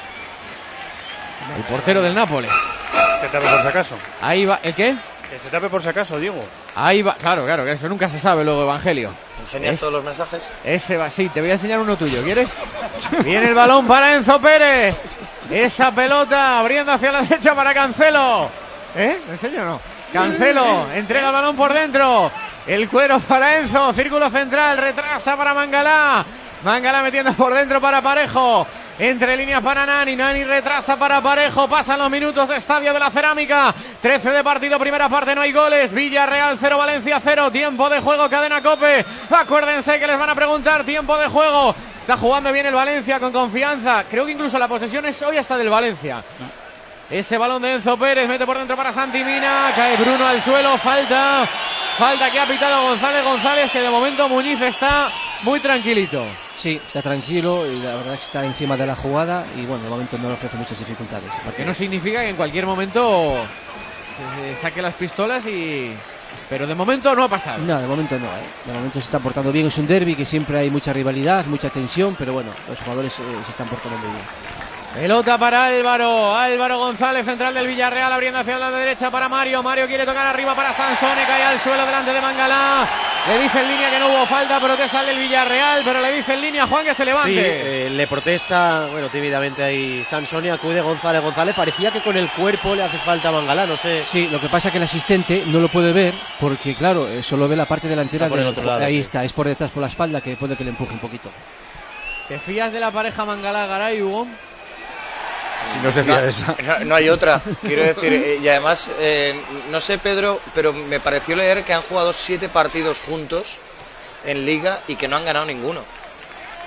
El portero del Nápoles.
Se tape por si acaso.
Ahí va, ¿el qué?
Que se tape por si acaso, digo.
Ahí va, claro, claro, que eso nunca se sabe luego, Evangelio.
¿Enseñas
Es-
todos los mensajes?
Ese va, sí, te voy a enseñar uno tuyo, ¿quieres? Viene el balón para Enzo Pérez. Esa pelota abriendo hacia la derecha para Cancelo. ¿Eh? ¿Lo enseño o no? Cancelo entrega el balón por dentro. El cuero para Enzo, círculo central, retrasa para Mangalá. Mangalá metiendo por dentro para Parejo. Entre líneas para Nani, Nani retrasa para Parejo, pasan los minutos de Estadio de la Cerámica, trece de partido, primera parte, no hay goles, Villarreal cero, Valencia cero, tiempo de juego, Cadena COPE, acuérdense que les van a preguntar, tiempo de juego, está jugando bien el Valencia con confianza, creo que incluso la posesión es hoy hasta del Valencia. Ese balón de Enzo Pérez, mete por dentro para Santi Mina, cae Bruno al suelo, falta, falta que ha pitado González González, que de momento Muñiz está muy tranquilito.
Sí, está tranquilo y la verdad es que está encima de la jugada y bueno, de momento no le ofrece muchas dificultades.
Que no significa que en cualquier momento eh, saque las pistolas y... Pero de momento no ha pasado.
No, de momento no, ¿eh? De momento se está portando bien. Es un derbi que siempre hay mucha rivalidad, mucha tensión, pero bueno, los jugadores eh, se están portando muy bien.
Pelota para Álvaro, Álvaro González, central del Villarreal, abriendo hacia la derecha para Mario, Mario quiere tocar arriba para Sansone, cae al suelo delante de Mangalá, le dice en línea que no hubo falta, protesta el del Villarreal, pero le dice en línea Juan que se levante.
Sí, eh, le protesta, bueno, tímidamente ahí Sansone, acude González González, parecía que con el cuerpo le hace falta a Mangalá, no sé.
Sí, lo que pasa es que el asistente no lo puede ver porque, claro, eh, solo ve la parte delantera.
Está por el
del-
otro lado,
ahí
sí.
está, es por detrás, por la espalda, que puede que le empuje un poquito.
¿Te fías de la pareja Mangalá-Garay, Hugo?
Si no se fía de esa.
No, no hay otra, quiero decir, eh, y además, eh, no sé Pedro, pero me pareció leer que han jugado siete partidos juntos en Liga y que no han ganado ninguno.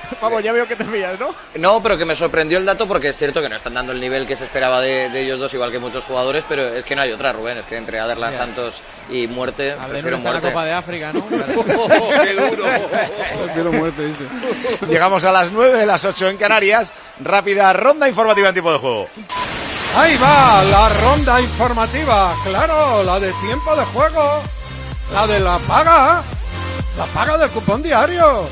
Vamos, ya veo que te fías, ¿no?
No, pero que me sorprendió el dato porque es cierto que no están dando el nivel que se esperaba de, de ellos dos, igual que muchos jugadores, pero es que no hay otra, Rubén, es que entre Aderlan
Ya.
Santos y Muerte,
A ver,
prefiero
está en la
Muerte.
Copa de África, ¿no?
¡Qué duro!
Prefiero Muerte, dice.
Llegamos a las nueve, las ocho en Canarias. Rápida ronda informativa en tiempo de juego.
Ahí va la ronda informativa, claro, la de tiempo de juego, la de la paga, la paga del cupón diario.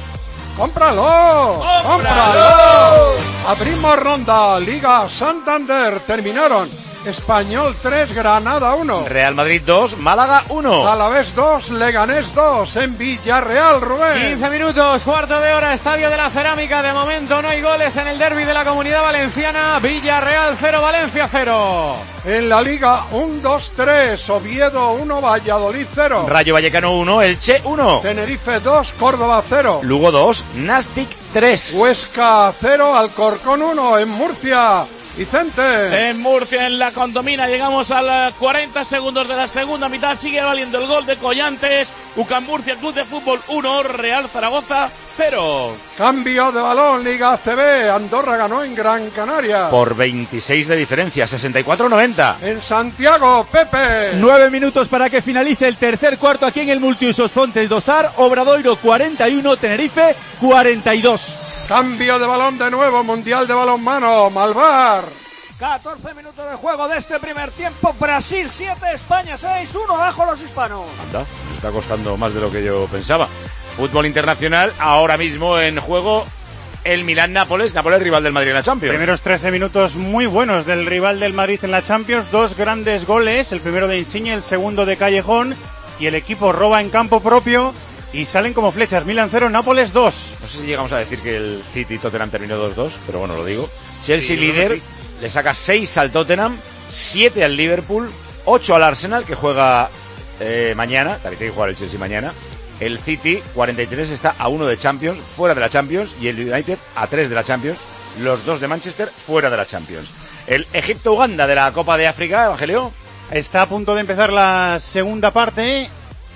¡Cómpralo! ¡Cómpralo! Abrimos ronda, Liga Santander, terminaron. Español tres, Granada uno.
Real Madrid dos, Málaga uno.
Alavés dos, Leganés dos, en Villarreal, Rubén.
quince minutos, cuarto de hora, Estadio de la Cerámica. De momento no hay goles en el derbi de la Comunidad Valenciana. Villarreal cero, Valencia cero.
En la Liga uno, dos, tres, Oviedo uno, Valladolid cero.
Rayo Vallecano uno, Elche uno.
Tenerife dos, Córdoba cero.
Lugo dos, Nastic tres.
Huesca cero, Alcorcón uno, en Murcia. Vicente.
En Murcia, en la Condomina, llegamos a los cuarenta segundos de la segunda mitad. Sigue valiendo el gol de Collantes. UCAM Murcia, Club de Fútbol uno, Real Zaragoza cero.
Cambio de balón, Liga A C B. Andorra ganó en Gran Canaria.
Por veintiséis de diferencia, sesenta y cuatro noventa.
En Santiago, Pepe.
Nueve minutos para que finalice el tercer cuarto aquí en el Multiusos Fontes Dosar. Obradoiro cuarenta y uno, Tenerife cuarenta y dos.
Cambio de balón de nuevo, Mundial de Balonmano, Malvar.
catorce minutos de juego de este primer tiempo. Brasil siete, España seis, uno abajo los hispanos.
Anda, me está costando más de lo que yo pensaba. Fútbol internacional, ahora mismo en juego el Milán-Nápoles. Nápoles rival del Madrid en la Champions.
Primeros trece minutos muy buenos del rival del Madrid en la Champions. Dos grandes goles, el primero de Insigne, el segundo de Callejón. Y el equipo roba en campo propio y salen como flechas. Milan cero, Nápoles dos.
No sé si llegamos a decir que el City Tottenham terminó dos dos, pero bueno, lo digo. Chelsea
Sí,
líder,
sí.
le saca seis al Tottenham, siete al Liverpool, ocho al Arsenal, que juega eh, mañana. También tiene que jugar el Chelsea mañana. El City, cuarenta y tres, está a uno de Champions, fuera de la Champions. Y el United a tres de la Champions. Los dos de Manchester, fuera de la Champions. El Egipto-Uganda de la Copa de África, Evangelio.
Está a punto de empezar la segunda parte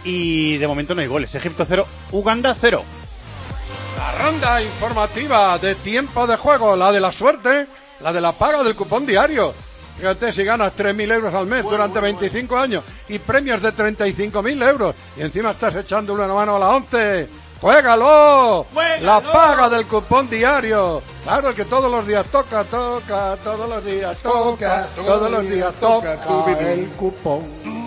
y de momento no hay goles. Egipto cero, Uganda cero.
La ronda informativa de tiempo de juego, la de la suerte, la de la paga del cupón diario. Fíjate si ganas tres mil euros al mes durante veinticinco años y premios de treinta y cinco mil euros y encima estás echando una mano a la once. ¡Juégalo!
¡Juégalo!
La paga del cupón diario. Claro, el que todos los días toca, toca, todos los días toca, todos los días toca el cupón.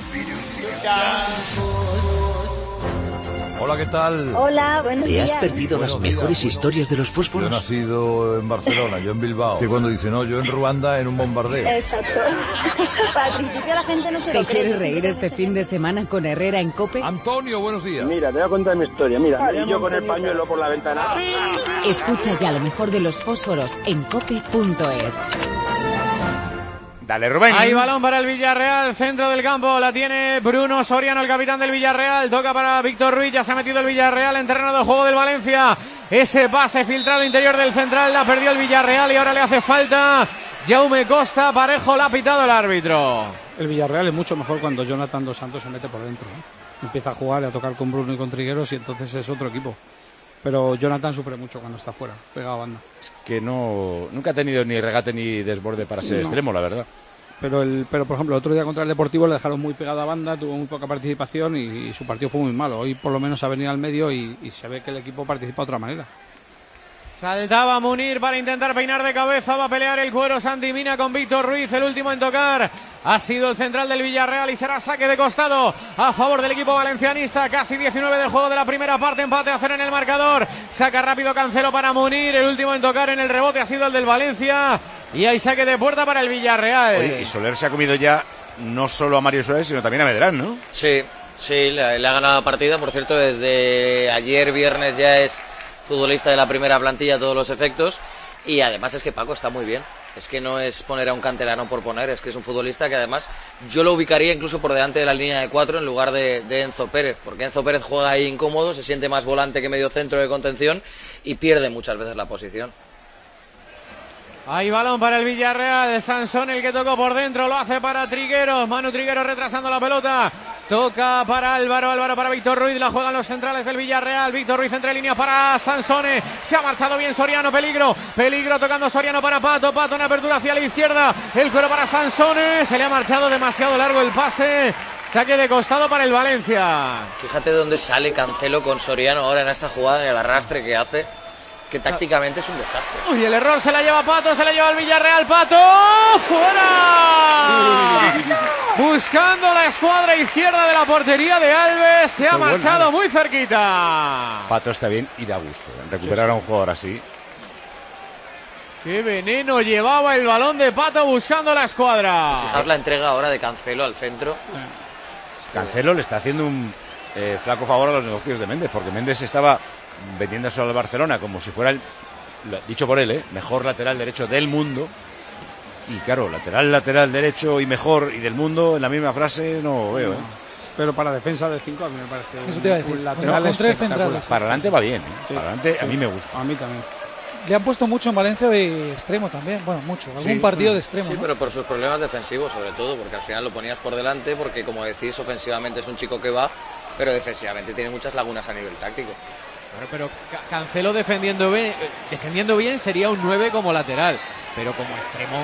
Hola, ¿qué tal?
Hola, buenos
¿Te
días.
has perdido las mejores historias de los fósforos? Yo he nacido en Barcelona, yo en Bilbao. Que cuando dice no, yo en Ruanda en un bombardeo.
Exacto. Al principio la gente no se
¿Te
lo cree.
quieres reír este fin de semana con Herrera en COPE?
Antonio, buenos días.
Mira, te voy a contar mi historia. Mira, y yo con el pañuelo por la ventana.
Escucha ya lo mejor de los fósforos en cope punto es.
Dale, Rubén.
Hay balón para el Villarreal, centro del campo, la tiene Bruno Soriano, el capitán del Villarreal, toca para Víctor Ruiz, ya se ha metido el Villarreal en terreno de juego del Valencia, ese pase filtrado interior del central, la perdió el Villarreal y ahora le hace falta Jaume Costa, parejo, la ha pitado el árbitro.
El Villarreal es mucho mejor cuando Jonathan Dos Santos se mete por dentro, ¿eh? Empieza a jugar y a tocar con Bruno y con Trigueros y entonces es otro equipo. Pero Jonathan sufre mucho cuando está fuera, pegado a banda.
Que no, nunca ha tenido ni regate ni desborde para ser
No.
extremo, la verdad.
Pero, el, pero por ejemplo, el otro día contra el Deportivo le dejaron muy pegado a banda, tuvo muy poca participación y, y su partido fue muy malo. Hoy por lo menos ha venido al medio y, y se ve que el equipo participa de otra manera.
Saltaba Munir para intentar peinar de cabeza, va a pelear el cuero Santi Mina con Víctor Ruiz, el último en tocar ha sido el central del Villarreal y será saque de costado a favor del equipo valencianista. Casi diecinueve de juego de la primera parte, empate a cero en el marcador, saca rápido Cancelo para Munir, el último en tocar en el rebote ha sido el del Valencia y hay saque de puerta para el Villarreal.
Oye, y Soler se ha comido ya no solo a Mario Suárez, sino también a Medrán, ¿no?
Sí, sí, le, le ha ganado la partida, por cierto, desde ayer viernes ya es futbolista de la primera plantilla a todos los efectos y además es que Paco está muy bien, es que no es poner a un canterano por poner, es que es un futbolista que además yo lo ubicaría incluso por delante de la línea de cuatro en lugar de, de Enzo Pérez, porque Enzo Pérez juega ahí incómodo, se siente más volante que medio centro de contención y pierde muchas veces la posición.
Hay balón para el Villarreal, Sansón el que tocó por dentro, lo hace para Trigueros, Manu Trigueros retrasando la pelota, Toca para Álvaro, Álvaro para Víctor Ruiz, la juegan los centrales del Villarreal. Víctor Ruiz entre líneas para Sansone. Se ha marchado bien Soriano, peligro. Peligro tocando Soriano para Pato. Pato en apertura hacia la izquierda. El cuero para Sansone. Se le ha marchado demasiado largo el pase. Saque de costado para el Valencia.
Fíjate dónde sale Cancelo con Soriano ahora en esta jugada, en el arrastre que hace, que tácticamente es un desastre.
Uy, el error se la lleva Pato, se la lleva el Villarreal. Pato, ¡fuera! Buscando la escuadra izquierda de la portería de Alves. Se ha marchado muy cerquita.
Pato está bien y da gusto recuperar a un jugador así.
Qué veneno llevaba el balón de Pato buscando la escuadra.
Fijaos la entrega ahora de Cancelo al centro.
Sí. Cancelo le está haciendo un eh, flaco favor a los negocios de Méndez, porque Méndez estaba vendiéndose al Barcelona como si fuera el, dicho por él, eh, mejor lateral derecho del mundo. Y claro, lateral, lateral derecho y mejor y del mundo en la misma frase no veo, ¿eh?
Pero para defensa de cinco a mí me parece
Eso te iba a decir.
un lateral
con tres centrales.
Para adelante va bien, ¿eh?
Sí,
para adelante
sí.
a mí me gusta.
A mí también.
Le han puesto mucho en Valencia de extremo también. Bueno, mucho. Algún
Sí,
partido de extremo.
Sí,
¿no?
pero por sus problemas defensivos, sobre todo, porque al final lo ponías por delante, porque como decís, ofensivamente es un chico que va, pero defensivamente tiene muchas lagunas a nivel táctico.
Claro, pero Cancelo defendiendo bien, defendiendo bien sería un nueve como lateral, pero como extremo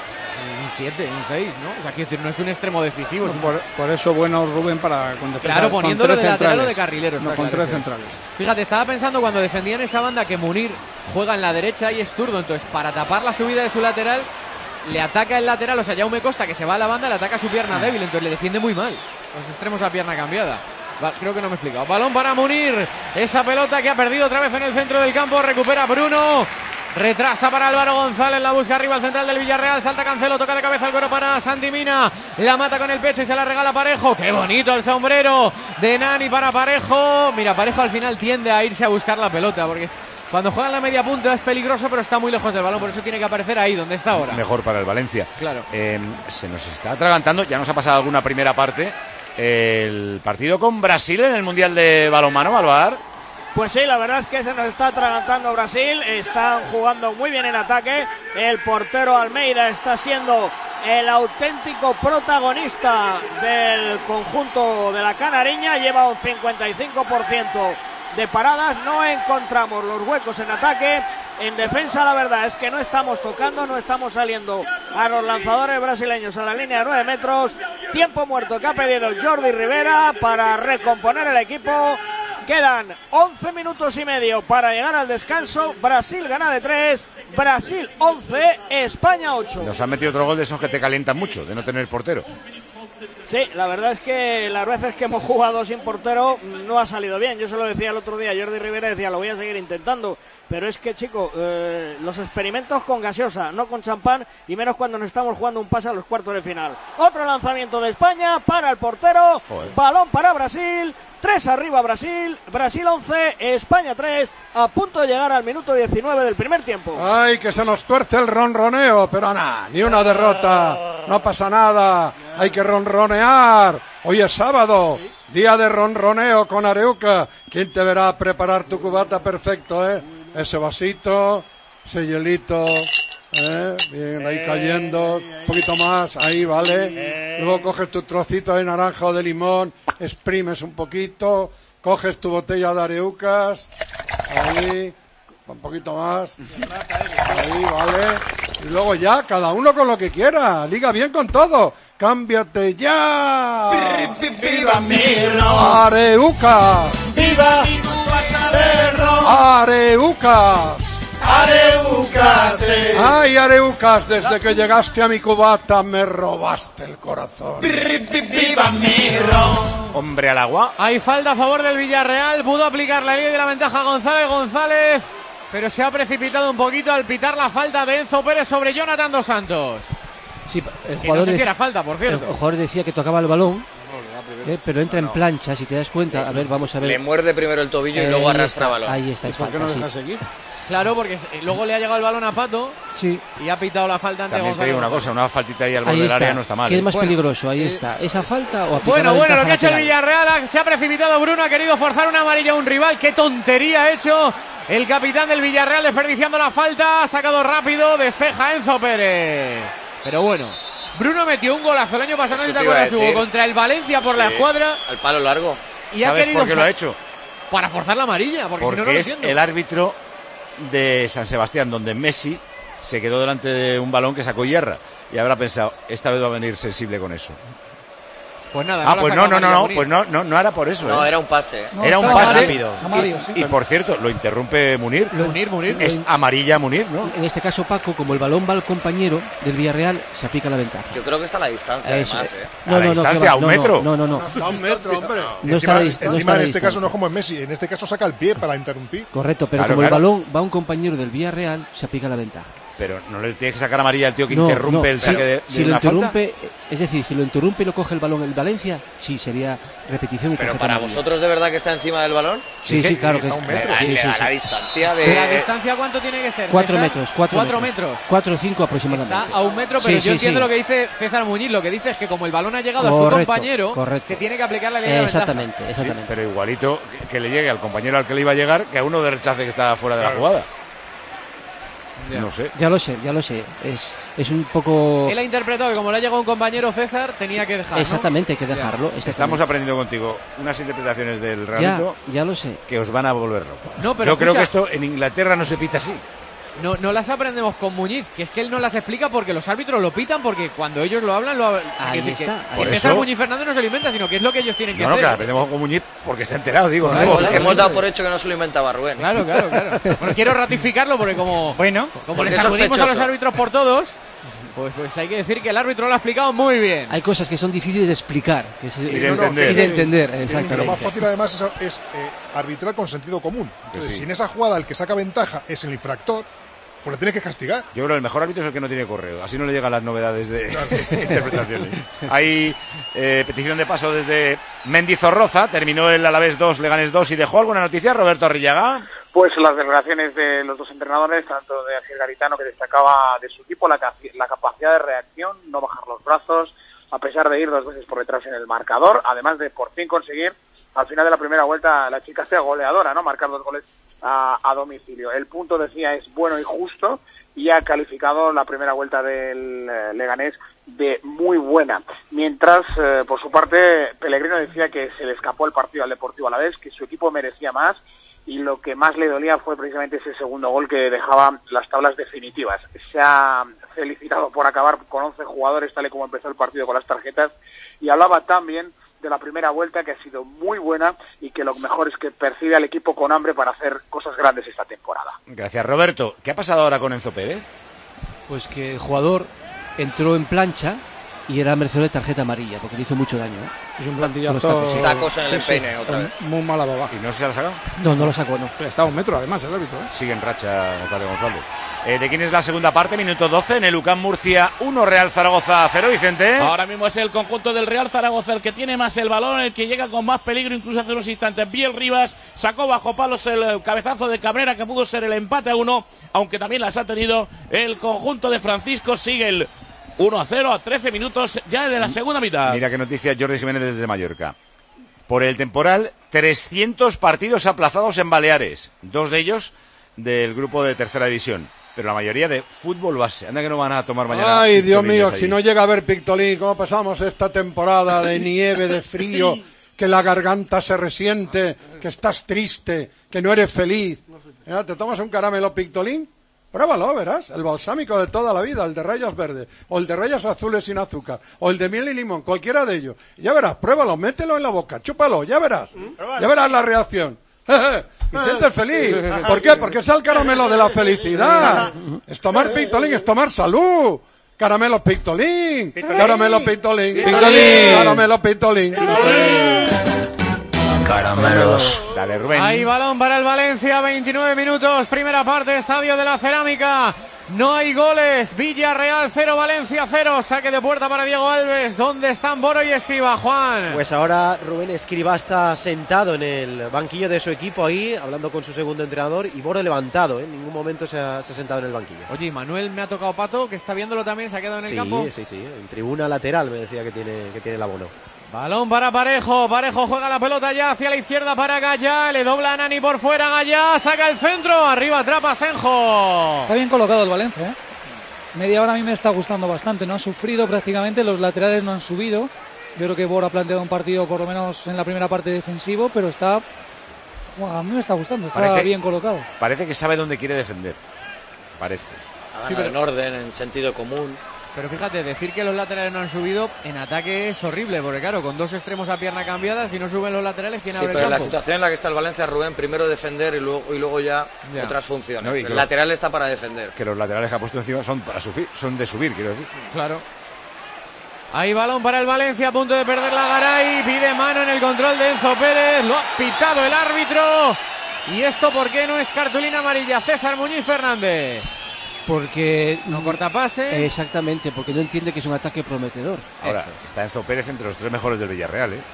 un siete, un seis, ¿no? O sea, quiero decir, no es un extremo decisivo.
No,
es un...
por, por eso bueno Rubén para con defensa.
Claro, poniéndolo
con
de lateral
centrales.
o de carrilero.
No, con tres centrales.
Fíjate, estaba pensando cuando defendían esa banda que Munir juega en la derecha y es zurdo, entonces para tapar la subida de su lateral le ataca el lateral, o sea, Jaume Costa que se va a la banda, le ataca su pierna débil, entonces le defiende muy mal. Los extremos a pierna cambiada. Va, creo que no me he explicado. Balón para Munir. Esa pelota que ha perdido otra vez en el centro del campo. Recupera Bruno. Retrasa para Álvaro González. La busca arriba al central del Villarreal. Salta Cancelo. Toca de cabeza el cuero para Santi Mina. La mata con el pecho y se la regala Parejo. Qué bonito el sombrero de Nani para Parejo. Mira, Parejo al final tiende a irse a buscar la pelota porque es... Cuando juega en la media punta es peligroso, pero está muy lejos del balón, por eso tiene que aparecer ahí, donde está ahora.
Mejor para el Valencia.
Claro.
Eh, se nos está atragantando, ya nos ha pasado alguna primera parte, el partido con Brasil en el Mundial de Balonmano, Malvar.
Pues sí, la verdad es que se nos está atragantando Brasil, están jugando muy bien en ataque, el portero Almeida está siendo el auténtico protagonista del conjunto de la Canariña, lleva un cincuenta y cinco por ciento de paradas, no encontramos los huecos en ataque. En defensa la verdad es que no estamos tocando, no estamos saliendo a los lanzadores brasileños a la línea de nueve metros. Tiempo muerto que ha pedido Jordi Rivera para recomponer el equipo. Quedan once minutos y medio para llegar al descanso. Brasil gana de tres, Brasil once, España ocho.
Nos han metido otro gol de esos que te calientan mucho, de no tener portero.
Sí, la verdad es que las veces que hemos jugado sin portero no ha salido bien. Yo se lo decía el otro día, Jordi Rivera decía, lo voy a seguir intentando. Pero es que, chico, eh, los experimentos con gaseosa, no con champán, y menos cuando nos estamos jugando un pase a los cuartos de final. Otro lanzamiento de España para el portero. Joder. Balón para Brasil. tres arriba Brasil. Brasil once, España tres. A punto de llegar al minuto diecinueve del primer tiempo.
Ay, que se nos tuerce el ronroneo, pero nada, ni una derrota. No pasa nada. Hay que ronronear. Hoy es sábado. Día de ronroneo con Areuca. ¿Quién te verá preparar tu cubata perfecto, eh? Ese vasito, ese hielito, ¿eh? Bien, ahí cayendo, un poquito más, ahí, ¿vale? Luego coges tu trocito de naranja o de limón, exprimes un poquito, coges tu botella de Areucas, ahí, un poquito más, ahí, ¿vale? Y luego ya, cada uno con lo que quiera, liga bien con todo, cámbiate ya.
¡Viva mi ron!
Areucas.
¡Viva mi cubata de ron!
Areucas.
Areucas. Eh.
Ay, Areucas, desde que llegaste a mi cubata me robaste el corazón.
¡Viva mi ron!
Hombre al agua.
Hay falta a favor del Villarreal, pudo aplicar la ley de la ventaja González González, pero se ha precipitado un poquito al pitar la falta de Enzo Pérez sobre Jonathan Dos Santos.
Sí, el
que
jugador
no sé si
dec-
era falta, por cierto.
El jugador decía que tocaba el balón, eh, pero entra en plancha, si te das cuenta. A ver, vamos a ver.
Le muerde primero el tobillo y
Eh,
luego
ahí
arrastra
está,
balón.
Ahí está, es
¿Por qué
falta,
no
sí.
deja seguir?
Claro, porque luego le ha llegado el balón a Pato
Sí.
y ha pitado la falta ante
También te
González.
digo una cosa, una faltita ahí al borde
Ahí
del
está.
área no está mal.
¿Qué es
¿eh?
más
Bueno,
peligroso? Ahí
eh,
está. ¿Esa falta o aplicar
Bueno,
la
bueno, lo que ha
ventaja
hecho el
lateral?
Villarreal, se ha precipitado Bruno, ha querido forzar una amarilla a un rival. ¡Qué tontería ha hecho el capitán del Villarreal desperdiciando la falta! Ha sacado rápido, despeja Enzo Pérez. Pero bueno, Bruno metió un golazo el año pasado, no
Eso
te
te iba a
acuerdas, Hugo,
decir.
contra el Valencia por la
Sí,
escuadra.
al palo largo.
Y ha
¿Sabes
querido
por qué lo ha hecho?
Para forzar la amarilla, porque,
Porque
si no, no lo
es
entiendo.
el árbitro de San Sebastián, donde Messi se quedó delante de un balón que sacó Hierra. Y habrá pensado, esta vez va a venir sensible con eso.
Pues nada,
Ah,
no
pues
la
no,
sacó
no, no,
amarilla
no,
Munir.
pues no, no, no era por eso.
No,
¿eh?
era un pase.
No,
Era un
estaba
pase.
rápido. Está Mario, sí.
Y por cierto, lo interrumpe Munir.
Munir, Munir.
Es amarilla Munir, ¿no?
En este caso, Paco, como el balón va al compañero del Villarreal, se aplica la ventaja.
Yo creo que está a la distancia,
Eso,
además,
eh.
¿eh?
No,
¿A la
no, no,
distancia?
que va,
¿A un
no,
metro?
No, no, no.
A un metro, hombre.
No está a la
encima
dist- no
encima
está a la
en este caso
distancia.
no es como en Messi, en este caso saca el pie para interrumpir.
Correcto, pero
Claro,
como
claro.
el balón va a un compañero del Villarreal, se aplica la ventaja.
Pero no le tiene que sacar amarilla al tío que
No,
interrumpe
no,
el
si-
saque de, de
si lo
una falta.
interrumpe, es decir, si lo interrumpe y lo coge el balón el Valencia, sí sería repetición y
Pero
tarjeta
para
amarilla.
vosotros, ¿de verdad que está encima del balón?
Sí, sí, claro que
está
es.
a un metro.
sí,
Le
sí,
da
sí.
la distancia
¿De la
de...
distancia cuánto tiene que ser?
Cuatro
César?
metros, cuatro,
Cuatro
metros.
metros.
Cuatro o cinco aproximadamente.
Está a un metro, pero
Sí,
yo
sí,
entiendo
sí.
lo que dice César Muñiz. Lo que dice es que como el balón ha llegado a su
Correcto,
compañero,
correcto.
se tiene que aplicar la ley de la
Exactamente,
Sí,
exactamente.
pero igualito que, que le llegue al compañero al que le iba a llegar que a uno de rechace que está fuera de la jugada.
Ya.
No sé.
Ya lo sé, ya lo sé. Es, es un poco.
Él ha interpretado que como le ha llegado un compañero César, tenía que dejar, ¿no?
Exactamente, hay que dejarlo. exactamente.
Estamos aprendiendo contigo unas interpretaciones del
Ya,
realito
ya lo sé.
que os van a volver locos.
No, pero
Yo creo que
escucha-
esto en Inglaterra no se pita así.
No, no las aprendemos con Muñiz, que es que él no las explica porque los árbitros lo pitan, porque cuando ellos lo hablan, lo hablan.
Ahí
que, que-
está,
que
ahí
Por
César
eso-
Muñiz Fernández no se lo inventa, sino que es lo que ellos tienen que
No, no, que
hacer.
la aprendemos con Muñiz porque está enterado, digo.
Claro,
¿no?
claro.
Hemos dado por hecho que no se lo inventaba Rubén.
Claro, claro, claro. Bueno, quiero ratificarlo porque como,
Bueno,
como
porque
les
es
acudimos a los
sospechoso.
árbitros por todos, pues, pues hay que decir que el árbitro lo ha explicado muy bien.
Hay cosas que son difíciles de explicar. Que es,
Y de
es-
entender.
y de entender,
Y lo más
exactamente.
fácil además es, es, eh, arbitrar con sentido común. Entonces,
sí.
si en esa jugada el que saca ventaja es el infractor, pues le tiene que castigar.
Yo creo que el mejor árbitro es el que no tiene correo. Así no le llegan las novedades de interpretaciones. Hay eh, petición de paso desde Mendizorroza. Terminó el Alavés dos, Leganés dos. ¿Y dejó alguna noticia, Roberto Arrillaga?
Pues las declaraciones de los dos entrenadores, tanto de Ángel Garitano, que destacaba de su equipo la, caci- la capacidad de reacción, no bajar los brazos, a pesar de ir dos veces por detrás en el marcador, además de por fin conseguir, al final de la primera vuelta, la chica sea goleadora, ¿no? Marcar dos goles a, a domicilio. El punto, decía, es bueno y justo, y ha calificado la primera vuelta del eh, Leganés de muy buena. Mientras, eh, por su parte, Pellegrino decía que se le escapó el partido al Deportivo Alavés, que su equipo merecía más, y lo que más le dolía fue precisamente ese segundo gol que dejaba las tablas definitivas. Se ha felicitado por acabar con once jugadores, tal y como empezó el partido con las tarjetas, y hablaba también de la primera vuelta, que ha sido muy buena y que lo mejor es que percibe al equipo con hambre para hacer cosas grandes esta temporada.
Gracias, Roberto. ¿Qué ha pasado ahora con Enzo Pérez?
Pues que el jugador entró en plancha y era merecedor de tarjeta amarilla, porque le hizo mucho daño. ¿eh?
Es un
Con los
plantillazo.
tacos, sí.
Tacos en el
Sí, sí,
peine, otra vez.
Muy mala baba.
¿Y no se la ha sacado?
No, no lo sacó, no.
Está a un metro, además, el árbitro. ¿eh?
Sigue en racha González González. Eh, ¿De quién es la segunda parte? Minuto doce en el U C A M Murcia uno, Real Zaragoza cero, Vicente.
Ahora mismo es el conjunto del Real Zaragoza el que tiene más el balón, el que llega con más peligro, incluso hace unos instantes. Biel Rivas sacó bajo palos el cabezazo de Cabrera, que pudo ser el empate a uno, aunque también las ha tenido el conjunto de Francisco. Sigue el uno a cero a trece minutos ya de la segunda mitad.
Mira qué noticia, Jordi Jiménez desde Mallorca. Por el temporal, trescientos partidos aplazados en Baleares, dos de ellos del grupo de tercera división, pero la mayoría de fútbol base. Anda que no van a tomar mañana.
Ay, Dios mío,
pictolines
si
allí.
no llega a ver Pictolín, ¿cómo pasamos esta temporada de nieve, de frío, que la garganta se resiente, que estás triste, que no eres feliz? Mira, ¿te tomas un caramelo Pictolín? Pruébalo, verás, el balsámico de toda la vida, el de rayas verdes, o el de rayas azules sin azúcar, o el de miel y limón, cualquiera de ellos. Ya verás, pruébalo, mételo en la boca, chúpalo, ya verás. Ya verás la reacción. Y sientes feliz. ¿Por qué? Porque es el caramelo de la felicidad. Es tomar Pictolín, es tomar salud. Caramelo Pictolín. Caramelo Pictolín.
Pictolín.
Caramelo Pictolín.
Caramelos.
Dale, Rubén.
Hay balón para el Valencia, veintinueve minutos, primera parte, Estadio de la Cerámica. No hay goles, Villarreal cero, Valencia cero, saque de puerta para Diego Alves. ¿Dónde están Boro y Escribá, Juan?
Pues ahora Rubén Escribá está sentado en el banquillo de su equipo ahí, hablando con su segundo entrenador, y Boro levantado, ¿eh? En ningún momento se ha, se ha sentado en el banquillo.
Oye, y Manuel me ha tocado pato, que está viéndolo también, se ha quedado en el
Sí,
campo.
sí, sí, en tribuna lateral me decía que tiene, que tiene el abono.
Balón para Parejo, Parejo juega la pelota ya hacia la izquierda para Gallá, le dobla a Nani por fuera, Gallá saca el centro, arriba atrapa Senjo.
Está bien colocado el Valencia, ¿eh? media hora a mí me está gustando bastante. No ha sufrido prácticamente, los laterales no han subido. Yo creo que Bor ha planteado un partido por lo menos en la primera parte defensivo, pero está... Bueno, a mí me está gustando, está
parece,
bien colocado.
Parece que sabe dónde quiere defender. Parece.
Ha ganado en orden, en sentido común.
Pero fíjate, decir que los laterales no han subido en ataque es horrible, porque claro, con dos extremos a pierna cambiada, si no suben los laterales, ¿quién
sí,
abre el
campo? Sí, pero en la situación en la que está el Valencia, Rubén, primero defender y luego, y luego ya, ya otras funciones. No, el los, lateral está para defender.
Que los laterales que ha puesto encima son para subir, son de subir, quiero decir.
Claro. Hay balón para el Valencia, a punto de perder la Garay, pide mano en el control de Enzo Pérez, lo ha pitado el árbitro. ¿Y esto por qué no es cartulina amarilla? César Muñiz Fernández.
Porque
no corta pase.
Exactamente, porque no entiende que es un ataque prometedor.
Ahora,
Eso.
está Enzo Pérez entre los tres mejores del Villarreal, ¿eh?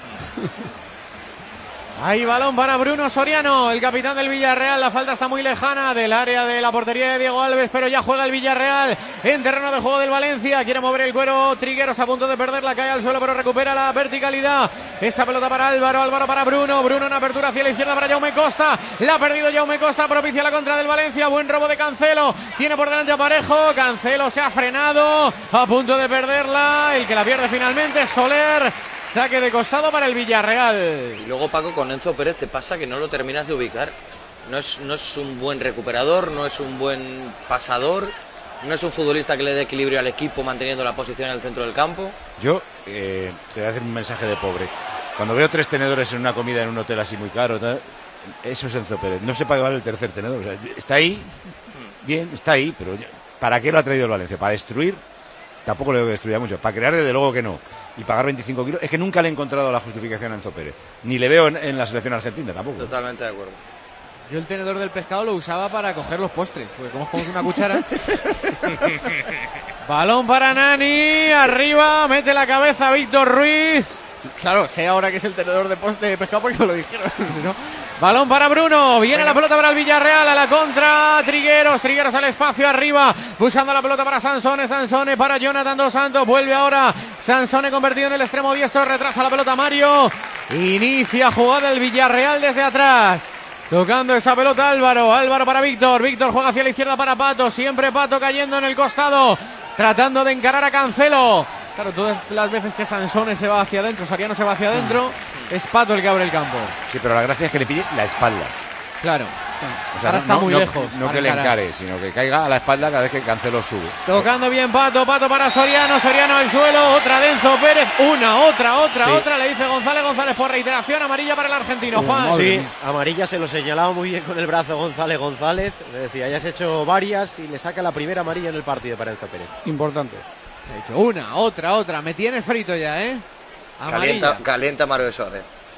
Hay balón para Bruno Soriano, el capitán del Villarreal. La falta está muy lejana del área de la portería de Diego Alves, pero ya juega el Villarreal en terreno de juego del Valencia. Quiere mover el cuero Trigueros, a punto de perderla, cae al suelo, pero recupera la verticalidad. Esa pelota para Álvaro, Álvaro para Bruno. Bruno en apertura hacia la izquierda para Jaume Costa. La ha perdido Jaume Costa, propicia la contra del Valencia. Buen robo de Cancelo. Tiene por delante a Parejo. Cancelo se ha frenado, a punto de perderla. El que la pierde finalmente es Soler. Saque de costado para el Villarreal.
Y luego, Paco, con Enzo Pérez te pasa que no lo terminas de ubicar. No es, no es un buen recuperador, no es un buen pasador, no es un futbolista que le dé equilibrio al equipo manteniendo la posición en el centro del campo.
Yo eh, te voy a hacer un mensaje de pobre. Cuando veo tres tenedores en una comida en un hotel así muy caro, tal, eso es Enzo Pérez. No sé para qué vale el tercer tenedor. O sea, está ahí, bien, está ahí, pero ¿para qué lo ha traído el Valencia? ¿Para destruir? Tampoco le veo que destruya mucho. Para crear, desde luego que no. Y pagar veinticinco kilos. Es que nunca le he encontrado la justificación a Enzo Pérez. Ni le veo en, en la selección argentina tampoco.
Totalmente de acuerdo.
Yo el tenedor del pescado lo usaba para coger los postres, porque como es una cuchara. Balón para Nani, arriba, mete la cabeza Víctor Ruiz. Claro, sé ahora que es el tenedor de poste de pescado porque me lo dijeron. Si no. Balón para Bruno, viene Venga. La pelota para el Villarreal, a la contra, Trigueros, Trigueros al espacio arriba, buscando la pelota para Sansone, Sansone para Jonathan Dos Santos, vuelve ahora, Sansone convertido en el extremo diestro, retrasa la pelota Mario, inicia jugada el Villarreal desde atrás, tocando esa pelota Álvaro, Álvaro para Víctor, Víctor juega hacia la izquierda para Pato, siempre Pato cayendo en el costado, tratando de encarar a Cancelo. Claro, todas las veces que Sansone se va hacia adentro, Soriano se va hacia adentro, es Pato el que abre el campo.
Sí, pero la gracia es que le pille la espalda.
Claro.
O sea,
ahora
no,
está
no,
muy
no,
lejos.
No que le encare, sino que caiga a la espalda cada vez que Cancelo sube.
Tocando bien Pato, Pato para Soriano, Soriano al suelo, otra de Enzo Pérez, una, otra, otra, sí. otra, le dice González, González por reiteración, amarilla para el argentino, Juan.
Sí, amarilla, se lo señalaba muy bien con el brazo González, González, le decía, ya has hecho varias y le saca la primera amarilla en el partido para Enzo Pérez.
Importante.
He hecho una, otra, otra, me tiene frito ya, ¿eh?
Calienta, calienta Mario Suárez.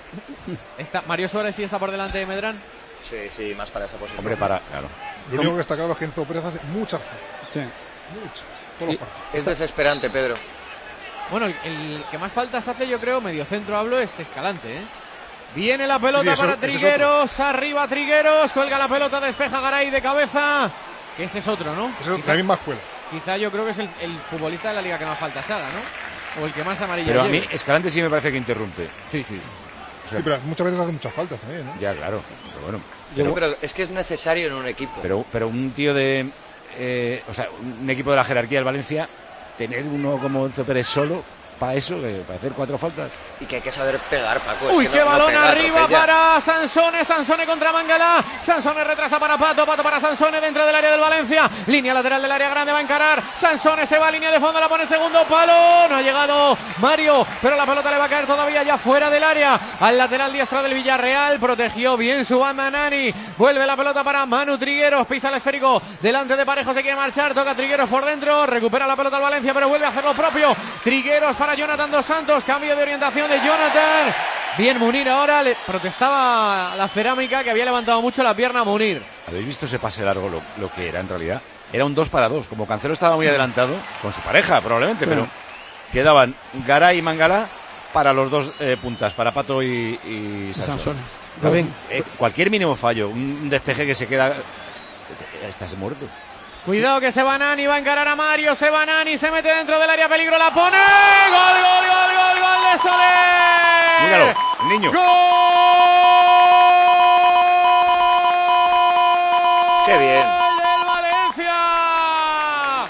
¿Está, Mario Suárez sí está por delante de Medrán?
Sí, sí, más para esa posición.
Hombre, para, claro.
Lo único que está claro es que Enzo Pérez hace muchas faltas.
Sí.
Muchas.
Es desesperante, Pedro.
Bueno, el, el que más faltas hace, yo creo, medio centro hablo, es Escalante, ¿eh? Viene la pelota sí, eso, para Trigueros, es arriba Trigueros, cuelga la pelota, despeja Garay de cabeza. Que ese es otro, ¿no?
Es Quizá, la misma escuela.
Quizá yo creo que es el, el futbolista de la liga que más faltas haga, ¿no? O el que más amarilla
Pero
lleve.
a mí Escalante sí me parece que interrumpe.
Sí, sí.
O sea, sí, pero muchas veces hace muchas faltas también, ¿no?
Ya, claro. Pero bueno.
Pero, pero es que es necesario en un equipo.
Pero, pero un tío de... Eh, o sea, un equipo de la jerarquía del Valencia, tener uno como Enzo Pérez solo, para eso, para hacer cuatro faltas.
Y que hay que saber pegar, Paco.
Uy,
es
qué
que no,
balón
no pega,
arriba
atropella.
para Sansone, Sansone contra Mangala, Sansone retrasa para Pato, Pato para Sansone dentro del área del Valencia, línea lateral del área grande, va a encarar, Sansone se va a línea de fondo, la pone segundo palo, no ha llegado Mario, pero la pelota le va a caer todavía ya fuera del área, al lateral diestro del Villarreal, protegió bien su banda Nani, vuelve la pelota para Manu Trigueros, pisa el esférico, delante de Parejo, se quiere marchar, toca Trigueros por dentro, recupera la pelota al Valencia, pero vuelve a hacer lo propio, Trigueros para Jonathan Dos Santos, cambio de orientación de Jonathan. Bien Munir ahora, le protestaba la cerámica que había levantado mucho la pierna a Munir.
¿Habéis visto ese pase largo lo, lo que era en realidad? Era un dos para dos, como Cancelo estaba muy adelantado, con su pareja probablemente, sí. Pero quedaban Garay y Mangala para los dos eh, puntas, para Pato y, y Sansone. Sansone. Eh, cualquier mínimo fallo, un despeje que se queda... Estás muerto.
Cuidado que se va Nani, va a encarar a Mario, se va Nani, se mete dentro del área, peligro, la pone, gol, gol, gol, gol, gol de Soler.
Míralo, el niño.
¡Gol!
¡Qué bien!
¡Del Valencia!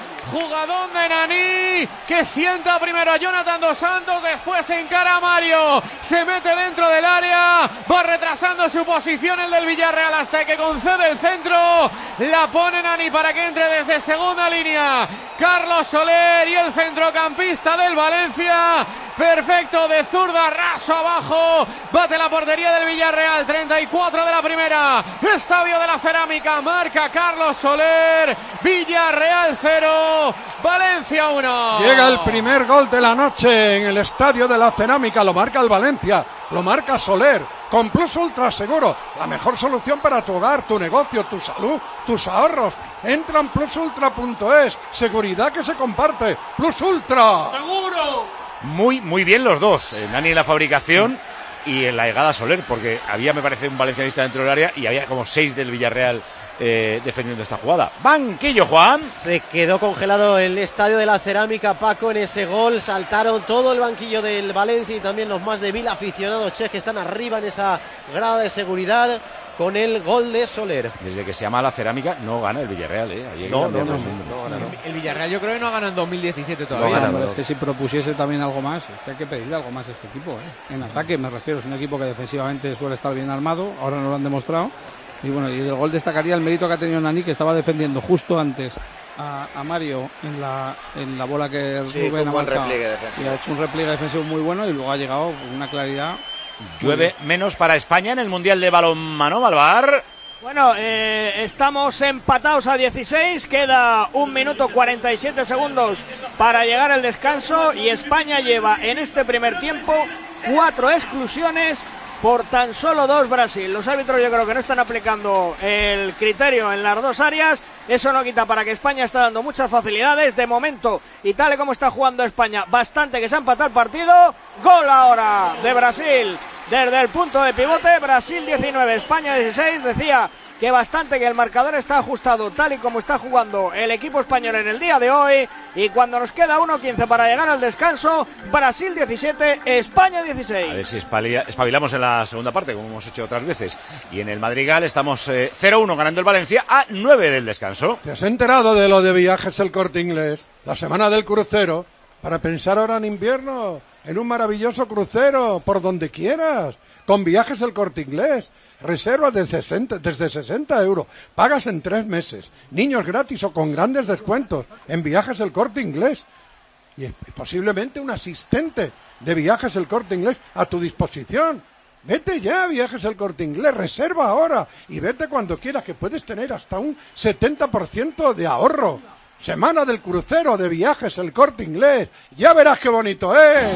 Jugadón de Nani, que sienta primero a Jonathan Dos Santos, después encara a Mario, se mete dentro del área, va retrasando su posición el del Villarreal hasta que concede el centro, la pone Nani para que entre desde segunda línea Carlos Soler y el centrocampista del Valencia, perfecto de zurda, raso abajo, bate la portería del Villarreal, treinta y cuatro de la primera, Estadio de la Cerámica, marca Carlos Soler, Villarreal cero, Valencia uno.
Llega el primer gol de la noche en el Estadio de la Cerámica, lo marca el Valencia, lo marca Soler, con Plus Ultra Seguro, la mejor solución para tu hogar, tu negocio, tu salud, tus ahorros. Entra en plus ultra punto es, seguridad que se comparte, Plus Ultra.
¡Seguro!
Muy, muy bien los dos, eh, Nani en la fabricación y en la llegada Soler, porque había, me parece, un valencianista dentro del área y había como seis del Villarreal eh, defendiendo esta jugada. Banquillo, Juan.
Se quedó congelado el Estadio de la Cerámica, Paco, en ese gol. Saltaron todo el banquillo del Valencia y también los más de mil aficionados che que están arriba en esa grada de seguridad con el gol de Soler.
Desde que se llama la Cerámica no gana el Villarreal, ¿eh? Ahí
no, no, no,
no,
no, no, no.
El Villarreal yo creo que no ha ganado en dos mil diecisiete todavía.
No, no, es que si propusiese también algo más, es que hay que pedirle algo más a este equipo, ¿eh? En ataque me refiero, es un equipo que defensivamente suele estar bien armado, ahora no lo han demostrado. Y bueno, y del gol destacaría el mérito que ha tenido Nani, que estaba defendiendo justo antes a, a Mario en la en la bola que
sí,
Rubén ha marcado.
Y
ha hecho un repliegue defensivo muy bueno y luego ha llegado con una claridad.
Llueve menos para España en el Mundial de Balonmano, Malvar.
Bueno, eh, estamos empatados a dieciséis, queda un minuto cuarenta y siete segundos para llegar al descanso y España lleva en este primer tiempo cuatro exclusiones por tan solo dos Brasil. Los árbitros yo creo que no están aplicando el criterio en las dos áreas. Eso no quita para que España está dando muchas facilidades. De momento, y tal y como está jugando España, bastante que se ha empatado el partido. Gol ahora de Brasil desde el punto de pivote. Brasil diecinueve, España dieciséis. Decía que bastante que el marcador está ajustado tal y como está jugando el equipo español en el día de hoy. Y cuando nos queda uno quince para llegar al descanso, Brasil diecisiete, España dieciséis.
A ver si espabilamos en la segunda parte, como hemos hecho otras veces. Y en el Madrigal estamos eh, cero uno ganando el Valencia a nueve del descanso.
¿Te has enterado de lo de Viajes El Corte Inglés? La semana del crucero, para pensar ahora en invierno, en un maravilloso crucero, por donde quieras, con Viajes El Corte Inglés. Reservas de sesenta, desde sesenta euros, pagas en tres meses, niños gratis o con grandes descuentos en Viajes El Corte Inglés y posiblemente un asistente de Viajes El Corte Inglés a tu disposición. Vete ya a Viajes El Corte Inglés, reserva ahora y vete cuando quieras, que puedes tener hasta un setenta por ciento de ahorro. Semana del crucero de Viajes El Corte Inglés, ya verás qué bonito es.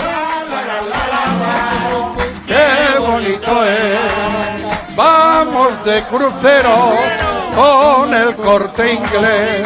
¡Qué bonito es! Vamos de crucero con El Corte Inglés.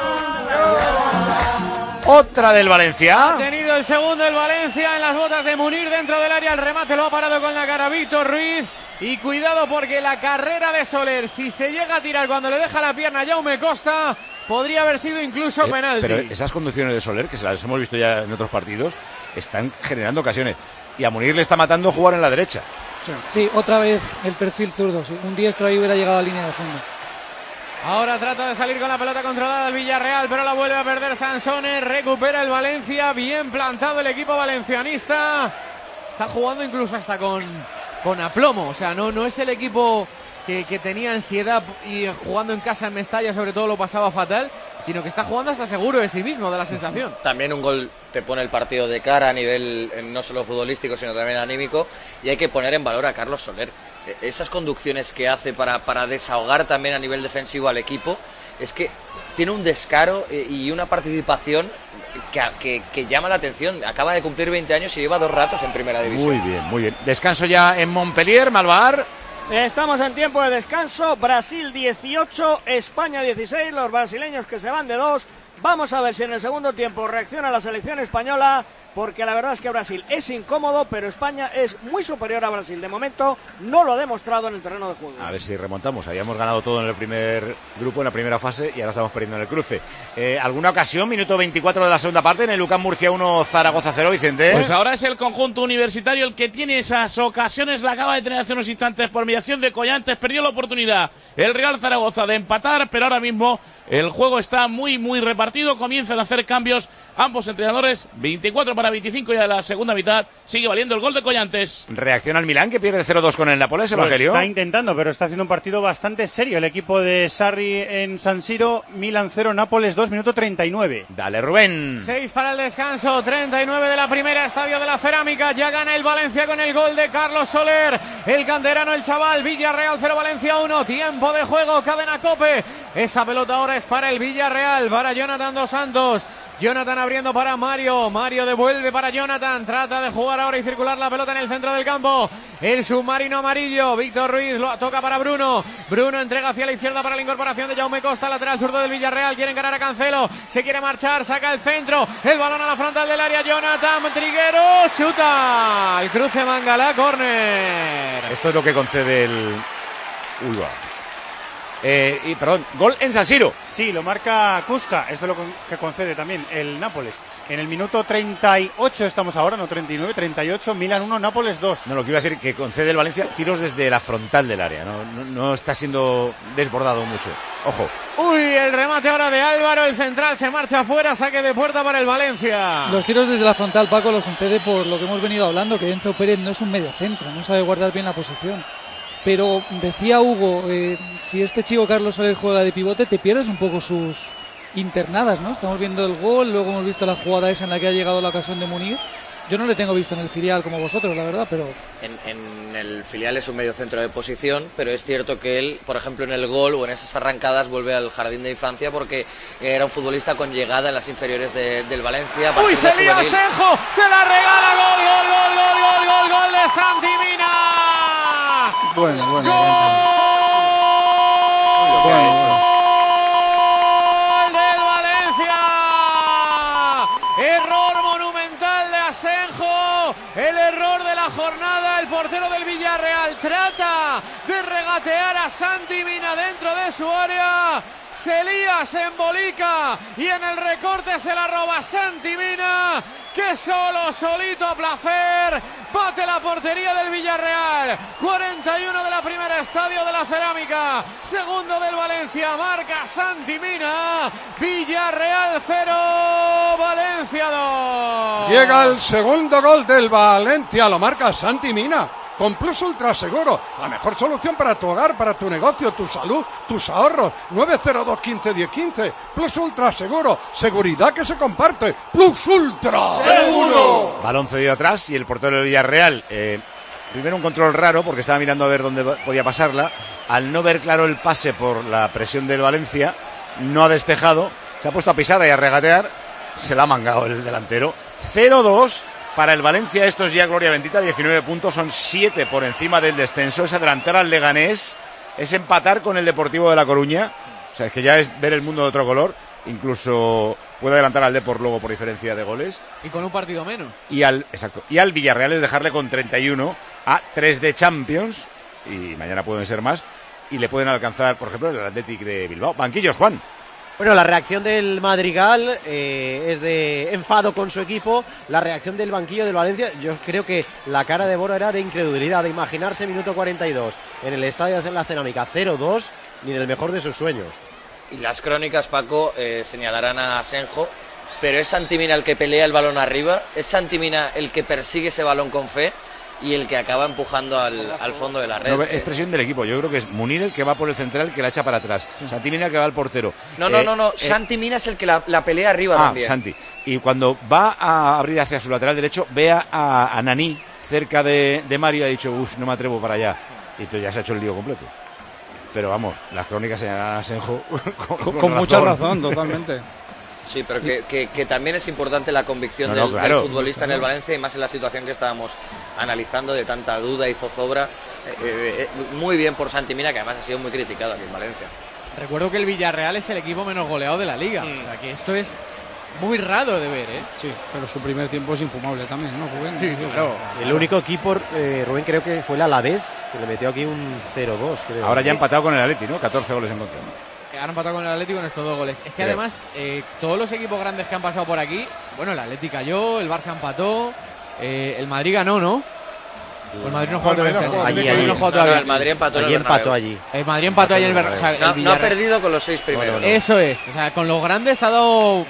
Otra del Valencia.
Ha tenido el segundo el Valencia en las botas de Munir dentro del área. El remate lo ha parado con la cara Víctor Ruiz. Y cuidado porque la carrera de Soler, si se llega a tirar cuando le deja la pierna a Jaume Costa, podría haber sido incluso
eh,
penalti.
Pero esas conducciones de Soler, que se las hemos visto ya en otros partidos, están generando ocasiones. Y a Munir le está matando jugar en la derecha.
Sí, sí, otra vez el perfil zurdo. Sí. Un diestro ahí hubiera llegado a la línea de fondo.
Ahora trata de salir con la pelota controlada el Villarreal, pero la vuelve a perder Sansone. Recupera el Valencia. Bien plantado el equipo valencianista. Está jugando incluso hasta con, con aplomo. O sea, no, no es el equipo que, que tenía ansiedad y jugando en casa en Mestalla sobre todo lo pasaba fatal, sino que está jugando hasta seguro de sí mismo, de la sensación.
También un gol te pone el partido de cara a nivel no solo futbolístico, sino también anímico, y hay que poner en valor a Carlos Soler. Esas conducciones que hace para, para desahogar también a nivel defensivo al equipo, es que tiene un descaro y una participación que, que, que llama la atención. Acaba de cumplir veinte años y lleva dos ratos en primera división.
Muy bien, muy bien. Descanso ya en Montpellier, Malvar.
Estamos en tiempo de descanso. Brasil dieciocho, España dieciséis. Los brasileños que se van de dos. Vamos a ver si en el segundo tiempo reacciona la selección española, porque la verdad es que Brasil es incómodo, pero España es muy superior a Brasil. De momento no lo ha demostrado en el terreno de juego.
A ver si remontamos. Habíamos ganado todo en el primer grupo, en la primera fase, y ahora estamos perdiendo en el cruce. Eh, ¿Alguna ocasión? Minuto veinticuatro de la segunda parte, en el UCAM Murcia uno, Zaragoza cero, Vicente.
Pues ahora es el conjunto universitario el que tiene esas ocasiones. La acaba de tener hace unos instantes por mediación de Collantes. Perdió la oportunidad el Real Zaragoza de empatar, pero ahora mismo el juego está muy, muy repartido partido. Comienzan a hacer cambios ambos entrenadores. veinticuatro para veinticinco ya de la segunda mitad. Sigue valiendo el gol de Collantes.
Reacciona al Milán, que pierde cero dos con el Nápoles,
Lo
Evangelio.
está intentando, pero está haciendo un partido bastante serio. El equipo de Sarri en San Siro, Milan cero, Nápoles dos, minuto treinta y nueve.
Dale, Rubén.
seis para el descanso, treinta y nueve de la primera, Estadio de la Cerámica. Ya gana el Valencia con el gol de Carlos Soler. El canterano, el chaval. Villarreal cero, Valencia uno. Tiempo de juego, cadena COPE. Esa pelota ahora es para el Villarreal, para Jonathan Dos Santos. Jonathan abriendo para Mario, Mario devuelve para Jonathan, trata de jugar ahora y circular la pelota en el centro del campo, el submarino amarillo, Víctor Ruiz lo toca para Bruno, Bruno entrega hacia la izquierda para la incorporación de Jaume Costa, lateral zurdo del Villarreal, quiere encarar a Cancelo, se quiere marchar, saca el centro, el balón a la frontal del área, Jonathan Triguero, chuta, el cruce Mangala, córner.
Esto es lo que concede el... Uy, va. Eh, y perdón, gol en San Siro.
Sí, lo marca Kuska. Esto es lo que concede también el Nápoles. En el minuto treinta y ocho estamos ahora, no treinta y nueve, treinta y ocho, Milan uno, Nápoles dos.
No, lo que iba a decir que concede el Valencia tiros desde la frontal del área. No, no, no está siendo desbordado mucho. Ojo.
Uy, el remate ahora de Álvaro, el central se marcha afuera, saque de puerta para el Valencia.
Los tiros desde la frontal, Paco, los concede por lo que hemos venido hablando, que Enzo Pérez no es un mediocentro, no sabe guardar bien la posición. Pero decía Hugo, eh, si este chico Carlos Soler juega de pivote, te pierdes un poco sus internadas, ¿no? Estamos viendo el gol, luego hemos visto la jugada esa en la que ha llegado la ocasión de Munir. Yo no le tengo visto en el filial como vosotros, la verdad, pero...
En, en el filial es un medio centro de posición, pero es cierto que él, por ejemplo, en el gol o en esas arrancadas vuelve al jardín de infancia porque era un futbolista con llegada en las inferiores de, del Valencia.
¡Uy, se lía Asenjo! ¡Se la regala! ¡Gol, gol, gol, gol, gol, gol, gol de Santi Mina!
Bueno, bueno.
¡Gol
bueno.
del Valencia! Error monumental de Asenjo, el error de la jornada. El portero del Villarreal trata de regatear a Santi Mina dentro de su área. Se lía, se embolica y en el recorte se la roba Santi Mina, que solo, solito a placer, bate la portería del Villarreal. cuarenta y uno de la primera, Estadio de la Cerámica, segundo del Valencia, marca Santi Mina. Villarreal cero, Valencia dos.
Llega el segundo gol del Valencia, lo marca Santi Mina. Con Plus Ultra Seguro, la mejor solución para tu hogar, para tu negocio, tu salud, tus ahorros. nueve cero dos, quince, diez, quince. Plus Ultra Seguro, seguridad que se comparte. Plus Ultra
Seguro. Balón cedido atrás y el portero del Villarreal. Eh, primero un control raro porque estaba mirando a ver dónde podía pasarla. Al no ver claro el pase por la presión del Valencia, no ha despejado. Se ha puesto a pisar y a regatear. Se la ha mangado el delantero. cero dos. Para el Valencia esto es ya gloria bendita, diecinueve puntos, son siete por encima del descenso, es adelantar al Leganés, es empatar con el Deportivo de La Coruña, o sea, es que ya es ver el mundo de otro color, incluso puede adelantar al Depor luego por diferencia de goles.
Y con un partido menos.
Y al, exacto, y al Villarreal es dejarle con treinta y uno a tres de Champions, y mañana pueden ser más, y le pueden alcanzar, por ejemplo, el Athletic de Bilbao. Banquillos, Juan.
Bueno, la reacción del Madrigal eh, es de enfado con su equipo. La reacción del banquillo del Valencia, yo creo que la cara de Boro era de incredulidad, de imaginarse minuto cuarenta y dos en el Estadio de la Cerámica cero dos, ni en el mejor de sus sueños.
Y las crónicas, Paco, eh, señalarán a Asenjo, pero es Santi Mina el que pelea el balón arriba, es Santi Mina el que persigue ese balón con fe y el que acaba empujando al, al fondo de la red.
No, es presión del equipo. Yo creo que es Munir el que va por el central, que la echa para atrás. Santi Mina el que va al portero.
No, no,
eh,
no, no.
Eh,
Santi Mina es el que la, la pelea arriba
ah,
también.
Santi. Y cuando va a abrir hacia su lateral derecho, ve a, a Nani cerca de, de Mario y ha dicho, uff, no me atrevo para allá. Y entonces ya se ha hecho el lío completo. Pero vamos, las crónicas señalan a Senjo con,
con, con
razón.
mucha razón, totalmente.
Sí, pero que, que, que también es importante la convicción
no, no,
del,
claro,
del futbolista
claro.
en el Valencia y más en la situación que estábamos analizando de tanta duda y zozobra. Eh, eh, muy bien por Santi Mina, que además ha sido muy criticado aquí en Valencia.
Recuerdo que el Villarreal es el equipo menos goleado de la liga. Mm. O sea, que esto es muy raro de ver, ¿eh?
Sí, pero su primer tiempo es infumable también, ¿no, Rubén?
Sí, claro.
El único equipo, eh, Rubén, creo que fue el Alavés, que le metió aquí un cero dos, creo.
Ahora ya ha empatado con el Atleti, ¿no? catorce goles en contra, ¿no?
Han empatado con el Atlético en estos dos goles. Es que
Creo.
además, eh, todos los equipos grandes que han pasado por aquí, bueno, el Atlético cayó, el Barça empató, eh, el Madrid ganó, ¿no? Pues el Madrid no juega
Allí,
todavía.
allí.
El Madrid no juega todavía.
No, el Madrid empató en el
Allí empató
Bernabéu.
allí.
El Madrid empató ahí el Ber- o sea, el
No, no ha
Villarreal-
perdido con los seis primeros.
No, no, no.
Eso es. O sea, con los grandes ha dado.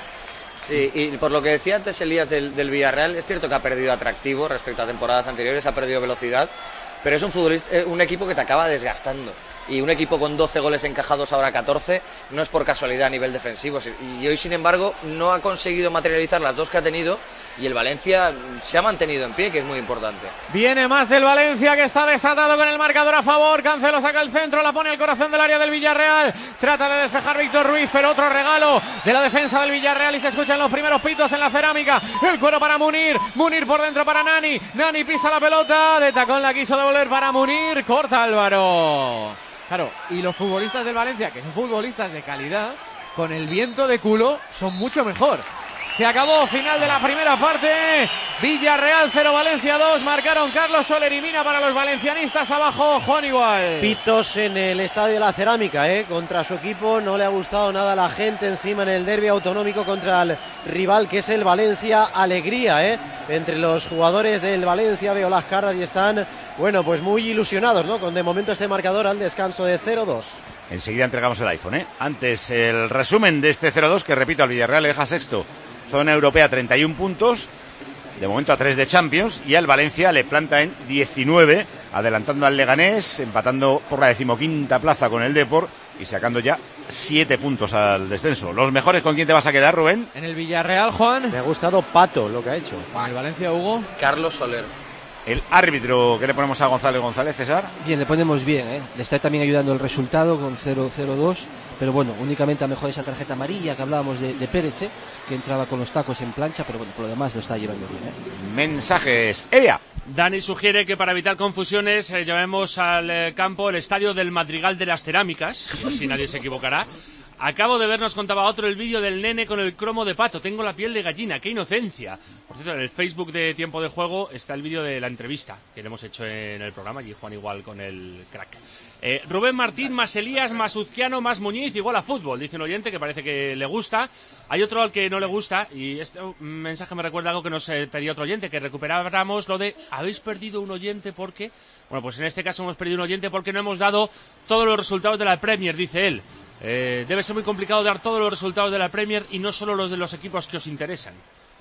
Sí, y por lo que decía antes Elías del, del Villarreal, es cierto que ha perdido atractivo respecto a temporadas anteriores, ha perdido velocidad, pero es un futbolista, eh, un equipo que te acaba desgastando. Y un equipo con doce goles encajados, ahora catorce, no es por casualidad a nivel defensivo. Y hoy, sin embargo, no ha conseguido materializar las dos que ha tenido, y el Valencia se ha mantenido en pie, que es muy importante.
Viene más del Valencia, que está desatado con el marcador a favor. Cancelo saca el centro, la pone al corazón del área del Villarreal. Trata de despejar Víctor Ruiz, pero otro regalo de la defensa del Villarreal, y se escuchan los primeros pitos en la cerámica. El cuero para Munir, Munir por dentro para Nani. Nani pisa la pelota, de tacón la quiso devolver para Munir, corta Álvaro. Claro, y los futbolistas del Valencia, que son futbolistas de calidad, con el viento de culo son mucho mejor. Se acabó, final de la primera parte. Villarreal cero, Valencia dos. Marcaron Carlos Soler y Mina para los valencianistas. Abajo, Juan igual.
Pitos en el Estadio de la Cerámica, ¿eh? Contra su equipo. No le ha gustado nada a la gente encima en el derbi autonómico contra el rival, que es el Valencia. Alegría, ¿eh? Entre los jugadores del Valencia. Veo las caras y están, bueno, pues muy ilusionados, ¿no? Con de momento este marcador al descanso de cero dos.
Enseguida entregamos el iPhone, ¿eh? Antes, el resumen de este cero dos, que repito, al Villarreal le deja sexto. Zona europea, treinta y un puntos, de momento a tres de Champions, y al Valencia le planta en diecinueve, adelantando al Leganés, empatando por la decimoquinta plaza con el Depor y sacando ya siete puntos al descenso. ¿Los mejores con quién te vas a quedar, Rubén?
En el Villarreal, Juan.
Me ha gustado Pato lo que ha hecho.
En el Valencia, Hugo.
Carlos Soler.
El árbitro, ¿qué le ponemos a González González, César?
Bien, le ponemos bien, ¿eh? Le está también ayudando el resultado con cero cero dos, pero bueno, únicamente a mejor esa tarjeta amarilla que hablábamos de, de Pérez, ¿eh? Que entraba con los tacos en plancha, pero bueno, por lo demás lo está llevando bien, ¿eh?
Mensajes, Ea.
Dani sugiere que para evitar confusiones eh, llamemos al eh, campo el Estadio del Madrigal de las Cerámicas, y así nadie se equivocará. Acabo de ver, nos contaba otro, el vídeo del nene con el cromo de pato. Tengo la piel de gallina, qué inocencia. Por cierto, en el Facebook de Tiempo de Juego está el vídeo de la entrevista que le hemos hecho en el programa, y Juan igual con el crack. Eh, Rubén Martín, más Elías, más Uzquiano, más Muñiz, igual a fútbol, dice un oyente que parece que le gusta. Hay otro al que no le gusta, y este mensaje me recuerda algo que nos eh, pedía otro oyente, que recuperáramos lo de habéis perdido un oyente porque... Bueno, pues en este caso hemos perdido un oyente porque no hemos dado todos los resultados de la Premier, dice él. Eh, debe ser muy complicado dar todos los resultados de la Premier y no solo los de los equipos que os interesan.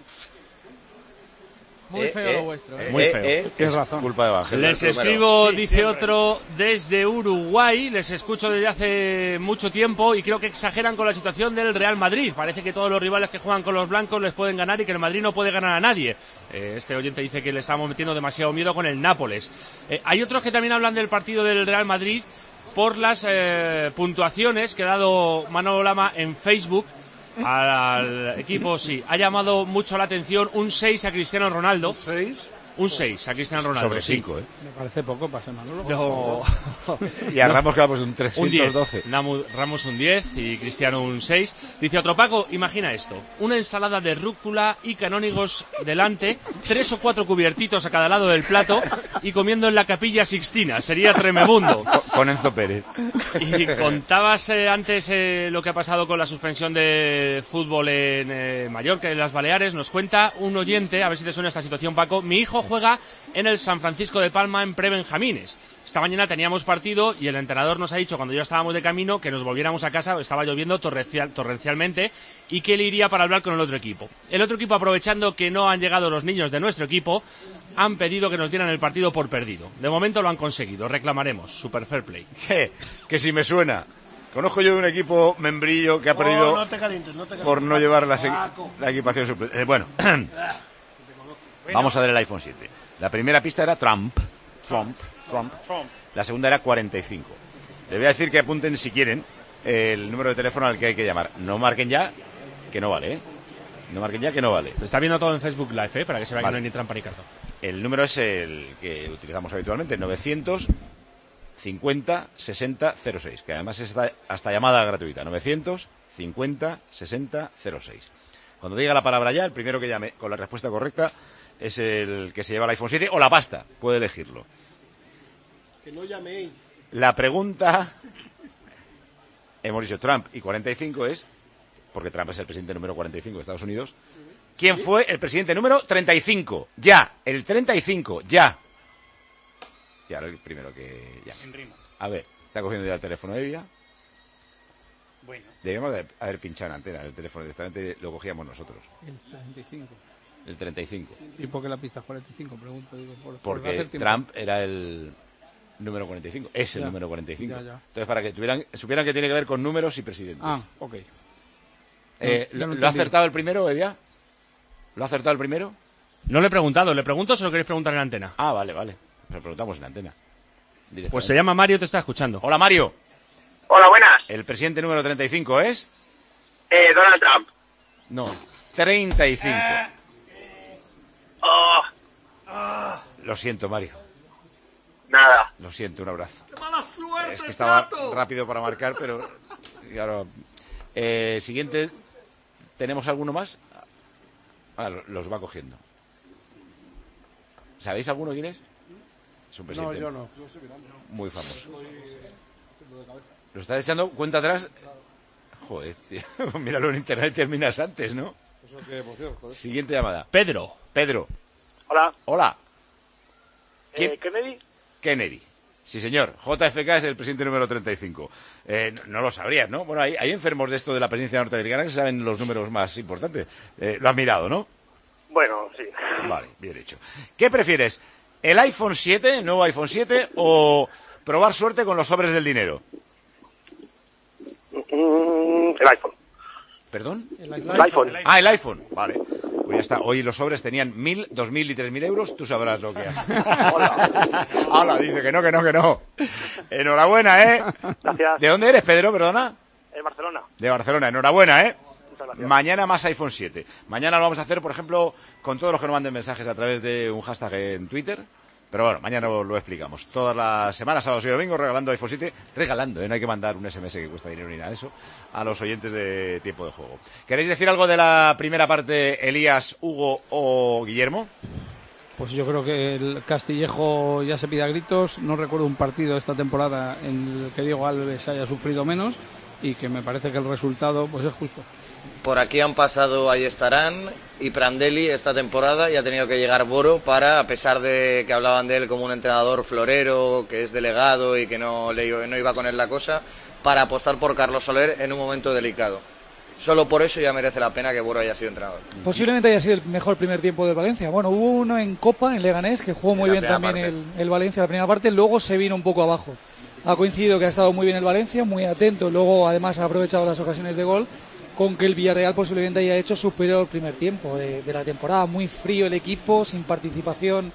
Muy
Eh,
feo
eh,
lo vuestro, ¿eh?
Muy
Eh,
feo.
eh,
Tienes razón. Culpa de Evangelio.
Les escribo, dice otro, desde Uruguay. Les escucho desde hace mucho tiempo y creo que exageran con la situación del Real Madrid. Parece que todos los rivales que juegan con los blancos les pueden ganar y que el Madrid no puede ganar a nadie. Eh, este oyente dice que le estamos metiendo demasiado miedo con el Nápoles. Eh, hay otros que también hablan del partido del Real Madrid por las eh, puntuaciones que ha dado Manolo Lama en Facebook al equipo. Sí, ha llamado mucho la atención un seis a Cristiano Ronaldo.
¿Un seis?
Un seis a Cristiano Ronaldo.
Sobre
sí.
cinco, ¿eh?
Me parece poco para ser Manolo.
No.
Y a Ramos quedamos un trescientos doce.
Un diez. Ramos un diez y Cristiano un seis. Dice otro Paco, imagina esto. Una ensalada de rúcula y canónigos delante, tres o cuatro cubiertitos a cada lado del plato y comiendo en la Capilla Sixtina. Sería tremebundo.
Con, con Enzo Pérez.
Y contabas eh, antes eh, lo que ha pasado con la suspensión de fútbol en eh, Mallorca y en las Baleares. Nos cuenta un oyente, a ver si te suena esta situación, Paco. Mi hijo juega en el San Francisco de Palma en prebenjamines. Esta mañana teníamos partido y el entrenador nos ha dicho, cuando ya estábamos de camino, que nos volviéramos a casa, estaba lloviendo torrencial, torrencialmente, y que él iría para hablar con el otro equipo. El otro equipo, aprovechando que no han llegado los niños de nuestro equipo, han pedido que nos dieran el partido por perdido. De momento lo han conseguido, reclamaremos. Super fair play.
¿Qué? Que si me suena. Conozco yo de un equipo membrillo que ha perdido
Oh, no te calientes, no te calientes.
por no llevar la,
Paco.
la equipación suplente. Eh, bueno, vamos a ver el iPhone siete. La primera pista era Trump. Trump. Trump. La segunda era cuarenta y cinco. Les voy a decir que apunten, si quieren, el número de teléfono al que hay que llamar. No marquen ya, que no vale, ¿eh? No marquen ya, que no vale.
Se está viendo todo en Facebook Live, ¿eh? Para que se vea
Vale.
que no hay ni trampa ni cartón.
El número es el que utilizamos habitualmente, novecientos cincuenta sesenta cero seis, que además es hasta, hasta llamada gratuita, novecientos cincuenta sesenta cero seis. Cuando diga la palabra ya, el primero que llame con la respuesta correcta es el que se lleva el iPhone siete o la pasta, puede elegirlo.
Que no llaméis.
La pregunta, hemos dicho Trump y cuarenta y cinco es, porque Trump es el presidente número cuarenta y cinco de Estados Unidos, ¿quién fue el presidente número treinta y cinco? Ya, el treinta y cinco, ya. Y ahora el primero que llame.
En rima.
A ver, está cogiendo ya el teléfono Evia.
Bueno.
Debemos de haber pinchado en antena el teléfono, directamente lo cogíamos nosotros.
El treinta y cinco.
El treinta y cinco.
¿Y por qué la pista es cuarenta y cinco? Pregunto, digo. Por,
Porque
por
Trump era el número cuarenta y cinco. Es el
ya.
número cuarenta y cinco.
Ya, ya.
Entonces, para que tuvieran, supieran que tiene que ver con números y presidentes.
Ah, ok.
Eh,
No,
¿Lo,
no
¿Lo ha acertado el primero, Evia? ¿Lo ha acertado el primero?
No le he preguntado, ¿le pregunto o se lo queréis preguntar en antena?
Ah, vale, vale. Lo preguntamos en antena.
Pues se llama Mario, te está escuchando.
Hola, Mario.
Hola, buenas.
¿El presidente número treinta y cinco es?
Eh, Donald Trump.
No, treinta y cinco.
Oh,
Lo siento, Mario.
nada.
Lo siento, un abrazo.
¡Qué mala suerte,
Es que estaba
chato!
rápido para marcar, pero... y ahora- Eh, siguiente, ¿tenemos alguno más? Ah, lo- los va cogiendo. ¿Sabéis alguno quién es? Es un
No,
presidente
yo no.
muy famoso. ¿Lo estás echando cuenta atrás? Joder, tío. Míralo en internet y terminas antes, ¿no?
Eso qué emoción, joder.
Siguiente llamada.
Pedro.
Pedro.
Hola.
Hola. ¿Quién?
Eh, ¿Kennedy?
Kennedy. Sí, señor. J F K es el presidente número treinta y cinco. Eh, no, no lo sabrías, ¿no? Bueno, hay, hay enfermos de esto de la presidencia norteamericana que saben los números más importantes. Eh, lo has mirado, ¿no?
Bueno, sí.
Vale, bien hecho. ¿Qué prefieres? ¿El iPhone siete, nuevo iPhone siete, o probar suerte con los sobres del dinero?
Mm, el iPhone.
¿Perdón?
El iPhone. El iPhone.
Ah, el iPhone. Vale. Pues ya está. Hoy los sobres tenían mil, dos mil y tres mil euros. Tú sabrás lo que hay. Hola. Hola, dice que no, que no, que no. Enhorabuena, ¿eh?
Gracias.
¿De dónde eres, Pedro? Perdona.
En Barcelona.
De Barcelona. Enhorabuena, ¿eh?
Muchas gracias.
Mañana más iPhone siete. Mañana lo vamos a hacer, por ejemplo, con todos los que nos manden mensajes a través de un hashtag en Twitter. Pero bueno, mañana lo, lo explicamos. Todas las semanas, sábados y domingos, regalando iPhone siete. Regalando, ¿eh? No hay que mandar un S M S que cuesta dinero ni nada de eso a los oyentes de Tiempo de Juego. ¿Queréis decir algo de la primera parte, Elías, Hugo o Guillermo?
Pues yo creo que el Castillejo ya se pide a gritos. No recuerdo un partido esta temporada en el que Diego Alves haya sufrido menos y que me parece que el resultado pues es justo.
Por aquí han pasado Ayestarán y Prandelli esta temporada y ha tenido que llegar Boro para, a pesar de que hablaban de él como un entrenador florero, que es delegado y que no, le, no iba con él la cosa, para apostar por Carlos Soler en un momento delicado. Solo por eso ya merece la pena que Boro haya sido entrenador.
Posiblemente haya sido el mejor primer tiempo del Valencia. Bueno, hubo uno en Copa, en Leganés, que jugó muy
la
bien
primera
también el,
parte.
el Valencia la primera parte, luego se vino un poco abajo. Ha coincidido que ha estado muy bien el Valencia, muy atento, luego además ha aprovechado las ocasiones de gol, con que el Villarreal posiblemente haya hecho superior primer tiempo de, de la temporada. Muy frío el equipo, sin participación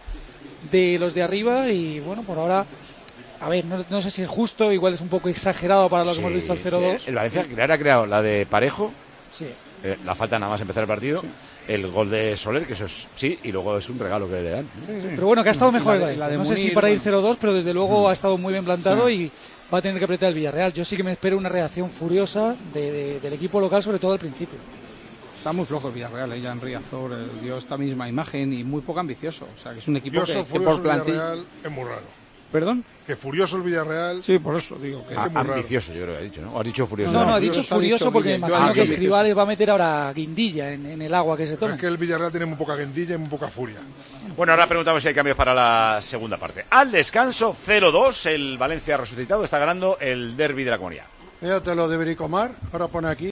de los de arriba y bueno, por ahora, a ver, no, no sé si es justo, igual es un poco exagerado para lo que
Sí,
hemos visto el cero dos.
sí. El Valencia ha creado la de Parejo.
Sí.
Eh, la falta nada más empezar el partido. El gol de Soler, que eso es sí, y luego es un regalo que le dan.
Sí, sí. Pero bueno, que ha estado mejor el
La de-
Valencia.
la de
No sé si
Munir,
para ir
bueno.
cero dos, pero desde luego
Mm.
ha estado muy bien plantado
Sí.
y va a tener que apretar el Villarreal. Yo sí que me espero una reacción furiosa de- de- del equipo local, sobre todo al principio.
Está muy flojo el Villarreal, ella en Riazor eh, dio esta misma imagen y muy poco ambicioso. O sea, que es un equipo
Furioso,
que, que
furioso
por
el
plantilla...
Villarreal es muy raro.
¿Perdón?
Que furioso el Villarreal.
Sí, por eso digo que...
Ah,
es muy raro.
ambicioso, yo creo que ha dicho, ¿no? ¿O has dicho furioso?
No, no, ha
furioso
dicho
ha
furioso
dicho
porque
Guille,
me
yo
imagino
he
que
dicho
Escribales va a meter ahora guindilla en, en el agua que se
Pero
toma.
es que el Villarreal tiene muy poca guindilla y muy poca furia.
Bueno, ahora preguntamos si hay cambios para la segunda parte. Al descanso, cero dos, el Valencia resucitado está ganando el derbi de la Comunidad.
Fíjate lo de Bricomar, ahora pone aquí.